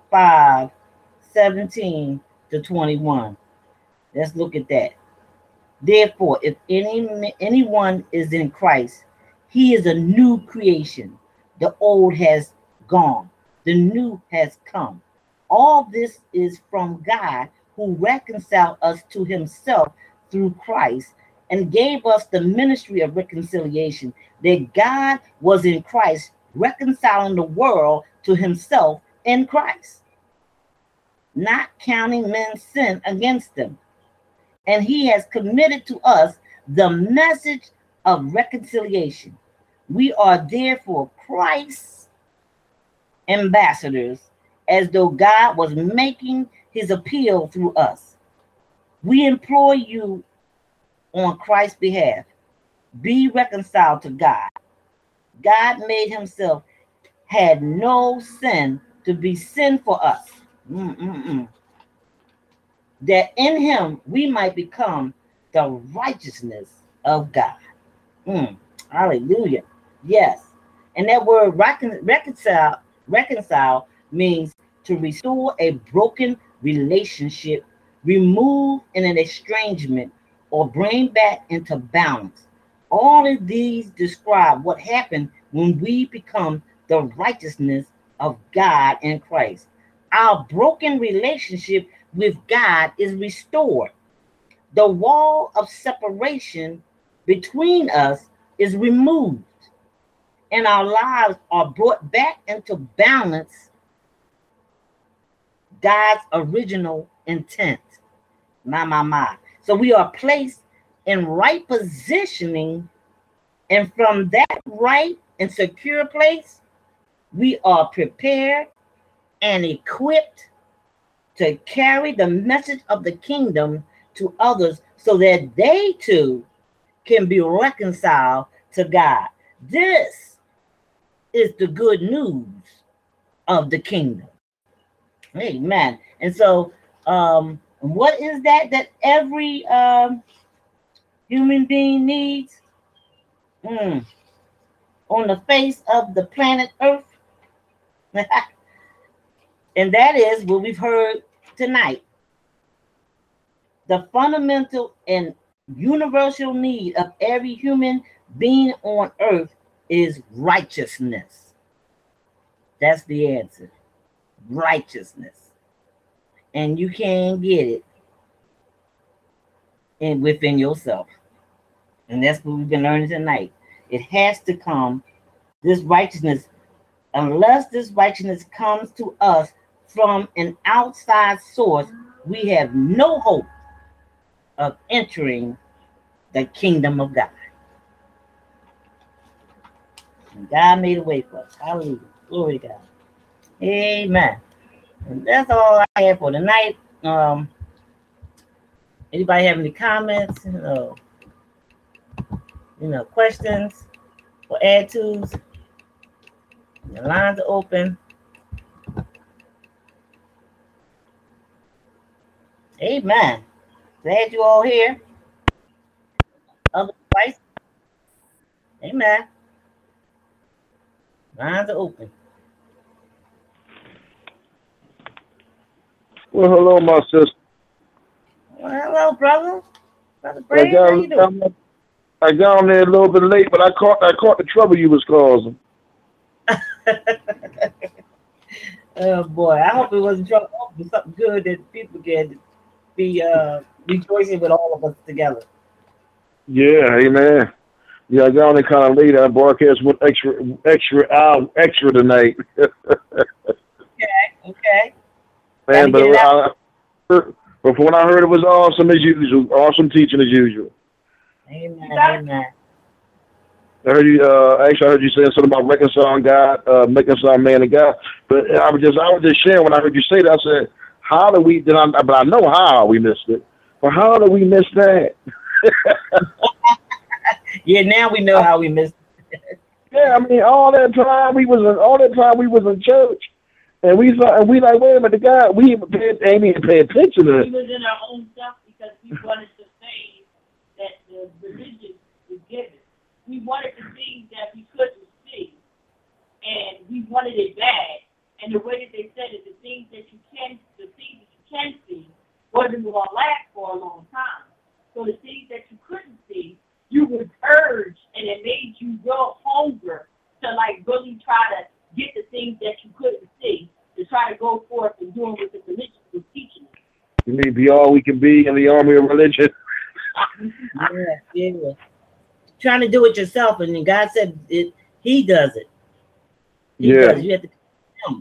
5:17-21. Let's look at that. Therefore, if anyone is in Christ, he is a new creation. The old has gone, the new has come. All this is from God, who reconciled us to himself through Christ and gave us the ministry of reconciliation, that God was in Christ reconciling the world to himself in Christ, not counting men's sin against them. And he has committed to us the message of reconciliation. We are therefore Christ's ambassadors, as though God was making his appeal through us. We implore you on Christ's behalf, be reconciled to God. God made himself, had no sin, to be sin for us. That in him we might become the righteousness of God. Hallelujah. Yes. And that word reconcile means to restore a broken relationship, remove in an estrangement, or bring back into balance. All of these describe what happened when we become the righteousness of God in Christ. Our broken relationship with God is restored. The wall of separation between us is removed, and our lives are brought back into balance, God's original intent. My. So we are placed in right positioning And from that right and secure place, we are prepared and equipped to carry the message of the kingdom to others so that they too can be reconciled to God. This is the good news of the kingdom. Amen. And so, what is that every human being needs on the face of the planet Earth? And that is what we've heard tonight. The fundamental and universal need of every human being on earth is righteousness. That's the answer. Righteousness. And you can't get it within yourself. And that's what we've been learning tonight. It has to come, this righteousness, unless this righteousness comes to us from an outside source, we have no hope of entering the kingdom of God. And God made a way for us. Hallelujah. Glory to God. Amen. And that's all I have for tonight. Anybody have any comments? Questions or add-tos? The lines are open. Amen. Glad you all here. Otherwise, amen. Lines are open. Well, hello, my sister. Well, hello, brother. Brother Brady, how you doing? I got on there a little bit late, but I caught the trouble you was causing. Oh boy, I hope it wasn't trouble. I hope it was something good that people can be rejoicing with all of us together. Yeah, amen. Yeah, I got on there kind of late. I broadcast with extra tonight. Okay. Man, but when I heard it was awesome as usual, awesome teaching as usual. Amen. I heard you. Actually, I heard you saying something about reconciling God, reconciling man and God. But I was just sharing when I heard you say that. I said, "How do we?" But I know how we missed it. But how do we miss that? Yeah, now we know how we missed it. Yeah, I mean, all that time we was in church, and we like, wait a minute, the guy we ain't even pay attention to it. We was in our own stuff because we wanted to say that the religion is given. We wanted the things that we couldn't see, and we wanted it bad. And the way that they said it, the things that you can see, wasn't going to last for a long time. So the things that you couldn't see, you would urge, and it made you real hunger to like really try to get the things that you couldn't see, to try to go forth and doing what the religion was teaching us. You need to be all we can be in the army of religion. Yeah. Trying to do it yourself, and then God said it. He does it. He does. You have to come.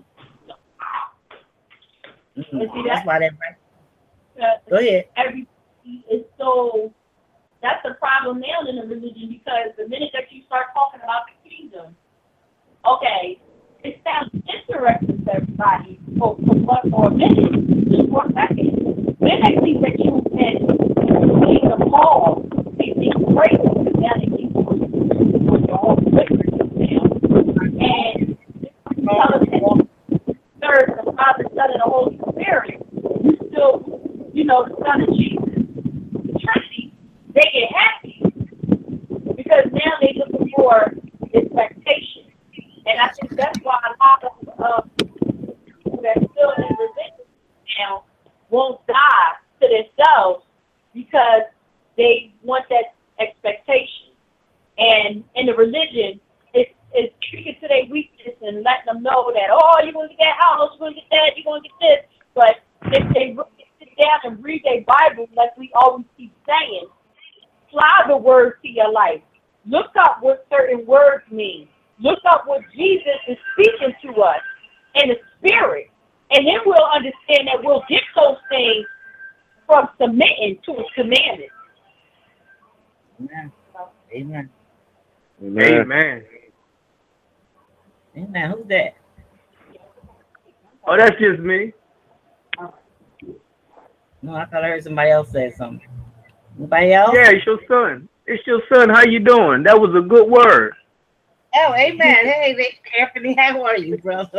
That's why that right. Go ahead. Everything is so. That's the problem now in the religion, because the minute that you start talking about the kingdom, okay, it sounds interesting to everybody for a minute, just for a second. Then they think that you can make the call. They think great, because now they think you're all different now. And third, the Father, Son, and the Holy Spirit, you still, the Son of Jesus, the Trinity, they get happy because now they're looking for expectation. And I think that's why a lot of people that still in religion now won't die to themselves, because they want that expectation. And in the religion, it's speaking to their weakness and letting them know that, oh, you're going to get that house, you're going to get that, you're going to get this. But if they really sit down and read their Bible, like we always keep saying, apply the word to your life. Look up what certain words mean. Look up what Jesus is speaking to us in the spirit. And then we'll understand that we'll get those things from submitting to his commandments. Amen. Amen. Amen. Who's that? Oh, that's just me. No, I thought I heard somebody else say something. Anybody else? Yeah, it's your son. It's your son. How you doing? That was a good word. Oh, amen. Hey, Anthony, how are you, brother?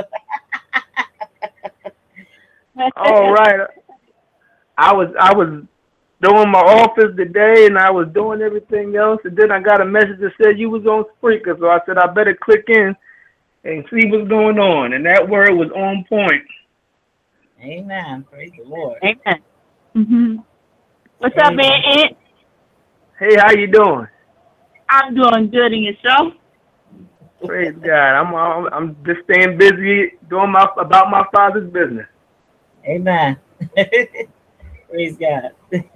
All right. I was doing my office today, and I was doing everything else, and then I got a message that said you was on Spreaker, so I said I better click in and see what's going on, and that word was on point. Amen. Praise the Lord. Amen. Mm-hmm. What's up, man? Aunt? Hey, how you doing? I'm doing good, and yourself? Praise God. I'm just staying busy doing about my father's business. Amen. Praise God.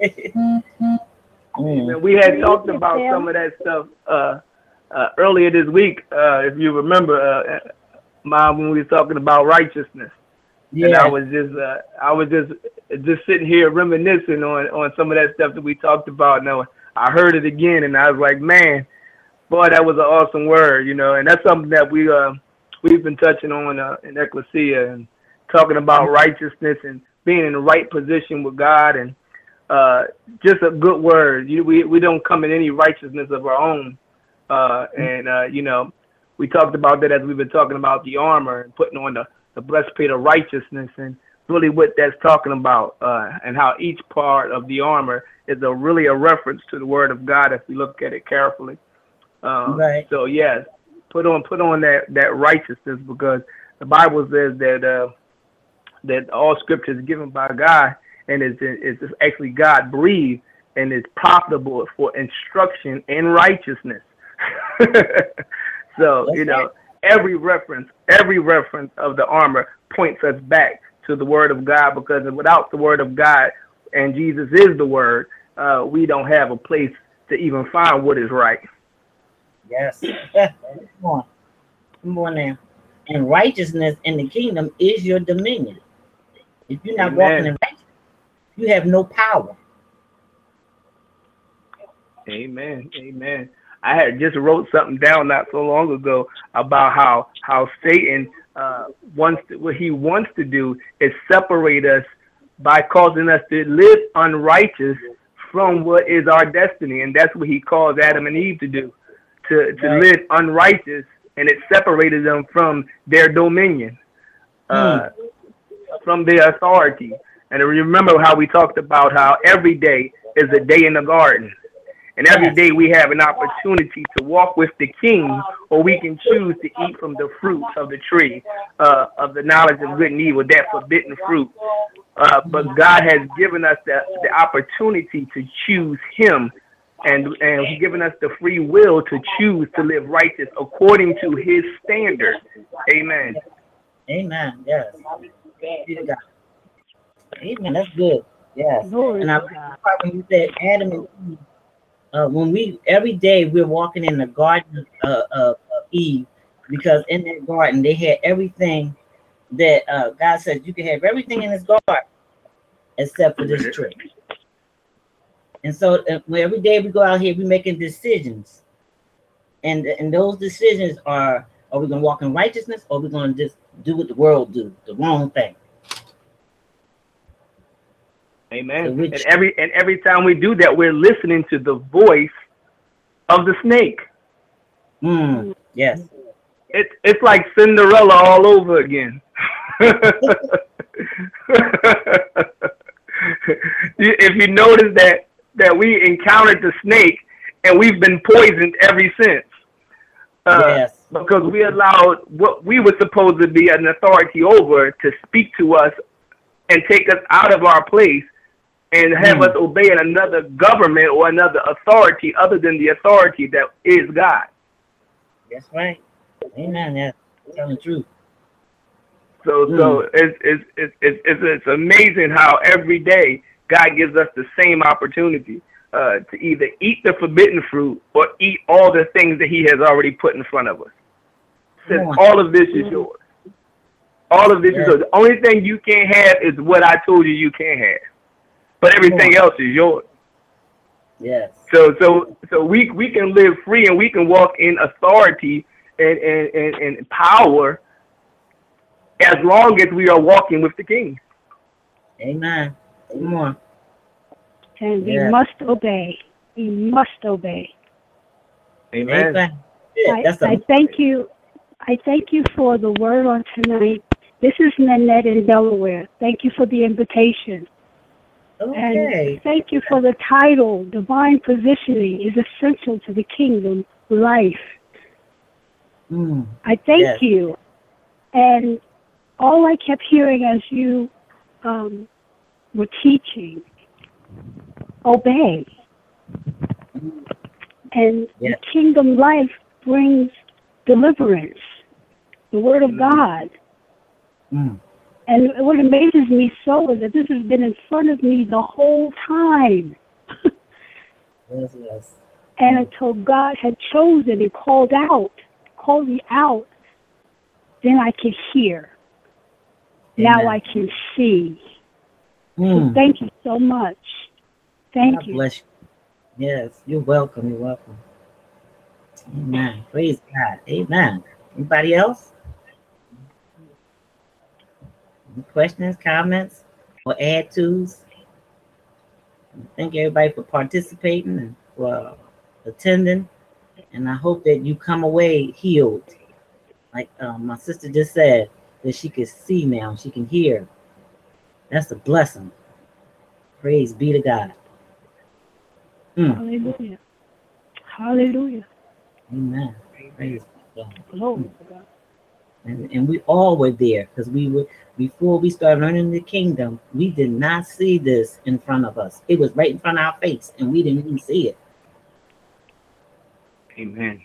And we had talked about some of that stuff earlier this week, if you remember, Mom, when we were talking about righteousness. Yeah. And I was just sitting here reminiscing on some of that stuff that we talked about. Now I heard it again, and I was like, man, boy, that was an awesome word, you know. And that's something that we've been touching on in Ecclesia, and talking about righteousness and being in the right position with God, and just a good word. We don't come in any righteousness of our own, you know, we talked about that as we've been talking about the armor and putting on the breastplate of righteousness, and really what that's talking about, and how each part of the armor is really a reference to the Word of God if we look at it carefully. Right. So yes, put on that righteousness, because the Bible says that all Scripture is given by God, and it's actually God breathed, and is profitable for instruction in righteousness. So you know, every reference of the armor points us back to the Word of God, because without the Word of God, and Jesus is the Word, we don't have a place to even find what is right. Yes. Come on now. And righteousness in the kingdom is your dominion. If you're not walking in righteousness, you have no power. Amen. Amen. I had just wrote something down not so long ago about how Satan what he wants to do is separate us by causing us to live unrighteous from what is our destiny, and that's what he caused Adam and Eve to do, to live unrighteous, and it separated them from their dominion, from their authority. And remember how we talked about how every day is a day in the garden. And every day we have an opportunity to walk with the King, or we can choose to eat from the fruit of the tree of the knowledge of good and evil, that forbidden fruit. But God has given us the opportunity to choose Him, and He's given us the free will to choose to live righteous according to His standard. Amen. Amen. Yes. Amen. That's good. Yes. And I when you said Adam and Eve. When every day we're walking in the garden of Eve, because in that garden they had everything that God said you can have everything in this garden except for this tree. And so every day we go out here, we're making decisions, and those decisions are we going to walk in righteousness, or we're going to just do what the world do, the wrong thing. Amen. And every time we do that, we're listening to the voice of the snake. Yes. It's like Cinderella all over again. If you notice that we encountered the snake, and we've been poisoned ever since. Yes. Because we allowed what we were supposed to be an authority over to speak to us and take us out of our place, and have us obey another government or another authority other than the authority that is God. That's right. Amen. That's telling the truth. So it's amazing how every day God gives us the same opportunity to either eat the forbidden fruit or eat all the things that He has already put in front of us. Says all of this is yours. All of this is yours. The only thing you can't have is what I told you can't have. But everything else is yours. Yes. So we can live free and we can walk in authority and power as long as we are walking with the King. Amen. Come on. And we Yeah. must obey. We must obey. Amen. Amen. Yeah, that's I thank you. I thank you for the word on tonight. This is Nanette in Delaware. Thank you for the invitation. okay. And thank you for the title. Divine positioning is essential to the kingdom life. Mm. I thank Yes. you. And all I kept hearing as you were teaching, obey. And Yes. the kingdom life brings deliverance, the word of God. Mm. And what amazes me so is that this has been in front of me the whole time. Yes, yes. And until God had chosen and called me out, then I could hear. Now Amen. I can see. So Mm. thank you so much. Thank God you. bless you. Yes, you're welcome. You're welcome. Amen. Praise God. Amen. Anybody else? Any questions, comments, or add tos? Thank everybody for participating and for attending. And I hope that you come away healed. Like my sister just said, that she can see now, she can hear. That's a blessing. Praise be to God. Hallelujah. Hallelujah. Amen. Praise God. Glory to God. And we all were there because we were, before we started learning the kingdom, we did not see this in front of us. It was right in front of our face and we didn't even see it. Amen.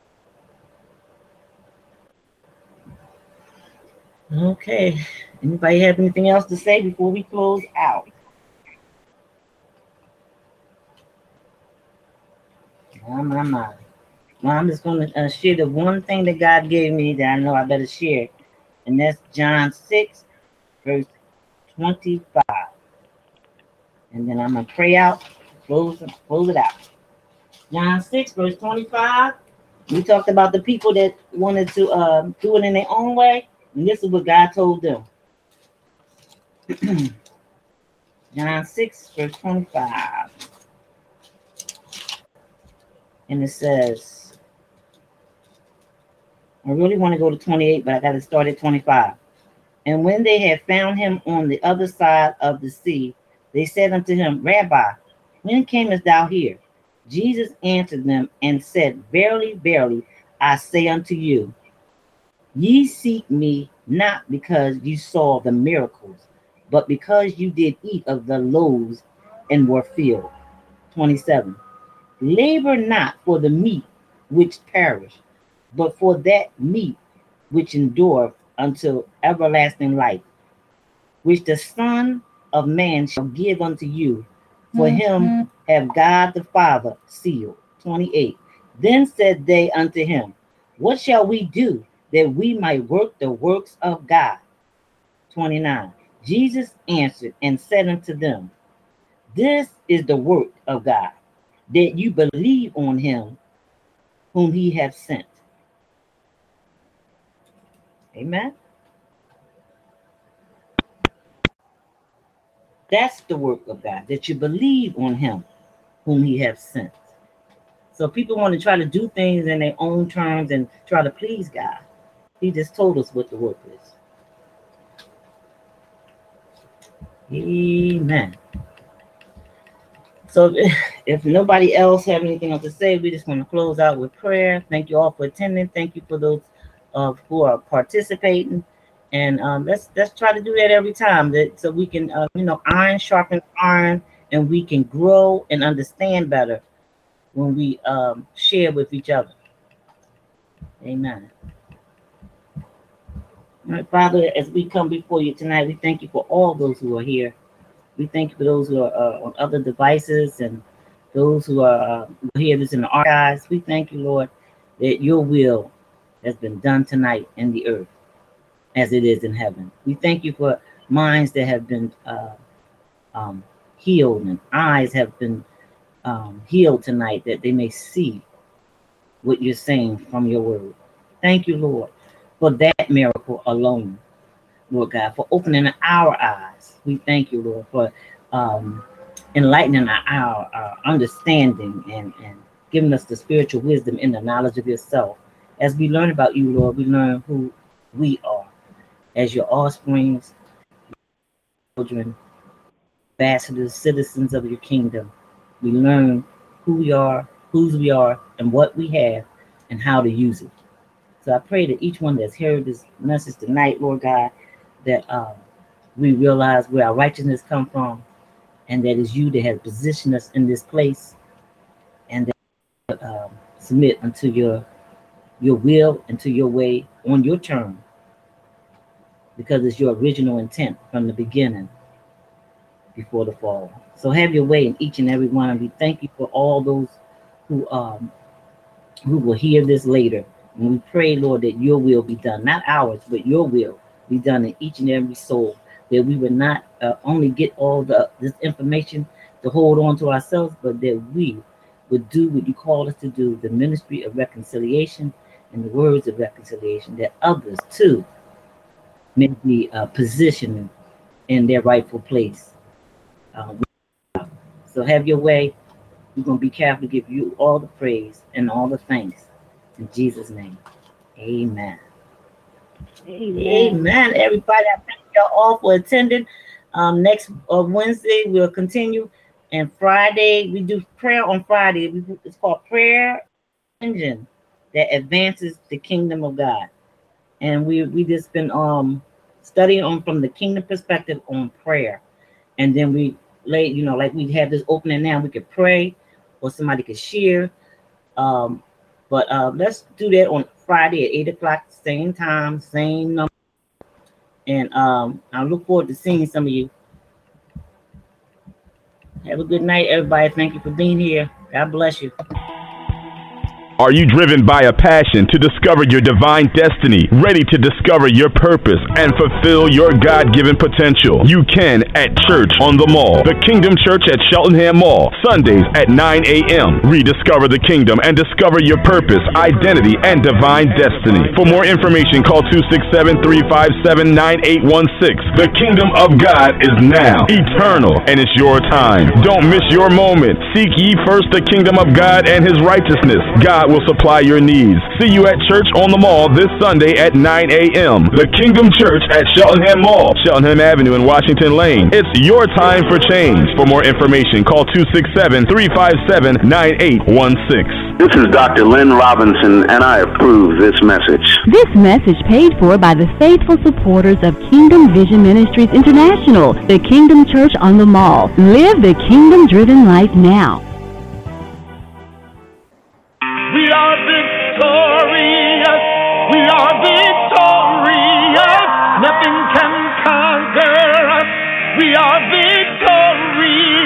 Okay. Anybody have anything else to say before we close out? My. Well, I'm just going to share the one thing that God gave me that I know I better share. And that's John 6, verse 25. And then I'm going to pray out, close it out. John 6, verse 25. We talked about the people that wanted to do it in their own way. And this is what God told them. John 6, verse 25. And it says, I really want to go to 28, but I got to start at 25. And when they had found him on the other side of the sea, they said unto him, Rabbi, when camest thou here? Jesus answered them and said, Verily, verily, I say unto you, ye seek me not because you saw the miracles, but because you did eat of the loaves and were filled. 27. Labor not for the meat which perish, but for that meat which endureth until everlasting life, which the Son of Man shall give unto you. For him have God the Father sealed. 28. Then said they unto him, What shall we do that we might work the works of God? 29. Jesus answered and said unto them, This is the work of God, that you believe on him whom he hath sent. Amen. That's the work of God, that you believe on him whom he hath sent. So people want to try to do things in their own terms and try to please God. He just told us what the work is. Amen. So if nobody else have anything else to say, we just want to close out with prayer. Thank you all for attending. Thank you for those who are participating. And let's try to do that every time, so we can, iron sharpens iron, and we can grow and understand better when we share with each other. Amen. All right, Father, as we come before you tonight, we thank you for all those who are here. We thank you for those who are on other devices and those who are here that's in the archives. We thank you, Lord, that your will has been done tonight in the earth as it is in heaven. We thank you for minds that have been healed and eyes have been healed tonight, that they may see what you're saying from your word. Thank you, Lord, for that miracle alone, Lord God, for opening our eyes. We thank you, Lord, for enlightening our understanding and giving us the spiritual wisdom and the knowledge of yourself. As we learn about you, Lord, we learn who we are as your offsprings, children, ambassadors, citizens of your kingdom. We learn who we are, whose we are, and what we have, and how to use it. So I pray that each one that's heard this message tonight, Lord God, that we realize where our righteousness comes from, and that is you that has positioned us in this place, and that submit unto your will and to your way on your term, because it's your original intent from the beginning, before the fall. So have your way in each and every one, and we thank you for all those who will hear this later. And we pray, Lord, that your will be done, not ours, but your will be done in each and every soul, that we would not only get all this information to hold on to ourselves, but that we would do what you call us to do, the ministry of reconciliation and the words of reconciliation, that others too may be positioned in their rightful place. So have your way. We're going to be careful to give you all the praise and all the thanks. In Jesus' name, amen. Amen. Amen, everybody. I thank y'all all for attending. Next Wednesday, we'll continue. And Friday, we do prayer on Friday. It's called Prayer Engine that advances the kingdom of God. And we just been studying on from the kingdom perspective on prayer. And then we lay, like we have this opening now, we could pray or somebody could share. But let's do that on Friday at 8 o'clock, same time, same number. And I look forward to seeing some of you. Have a good night, everybody. Thank you for being here. God bless you. Are you driven by a passion to discover your divine destiny, ready to discover your purpose and fulfill your God-given potential? You can at Church on the Mall, the Kingdom Church at Cheltenham Mall, Sundays at 9 a.m. Rediscover the kingdom and discover your purpose, identity, and divine destiny. For more information, call 267-357-9816. The kingdom of God is now, eternal, and it's your time. Don't miss your moment. Seek ye first the kingdom of God and his righteousness. God will supply your needs. See you at Church on the Mall this Sunday at 9 a.m. The Kingdom Church at Cheltenham Mall, Cheltenham Avenue in Washington Lane. It's your time for change. For more information, call 267-357-9816. This is Dr. Lynn Robinson, and I approve this message. This message paid for by the faithful supporters of Kingdom Vision Ministries International, the Kingdom Church on the Mall. Live the kingdom-driven life now. We are victorious. We are victorious. Nothing can conquer us. We are victorious.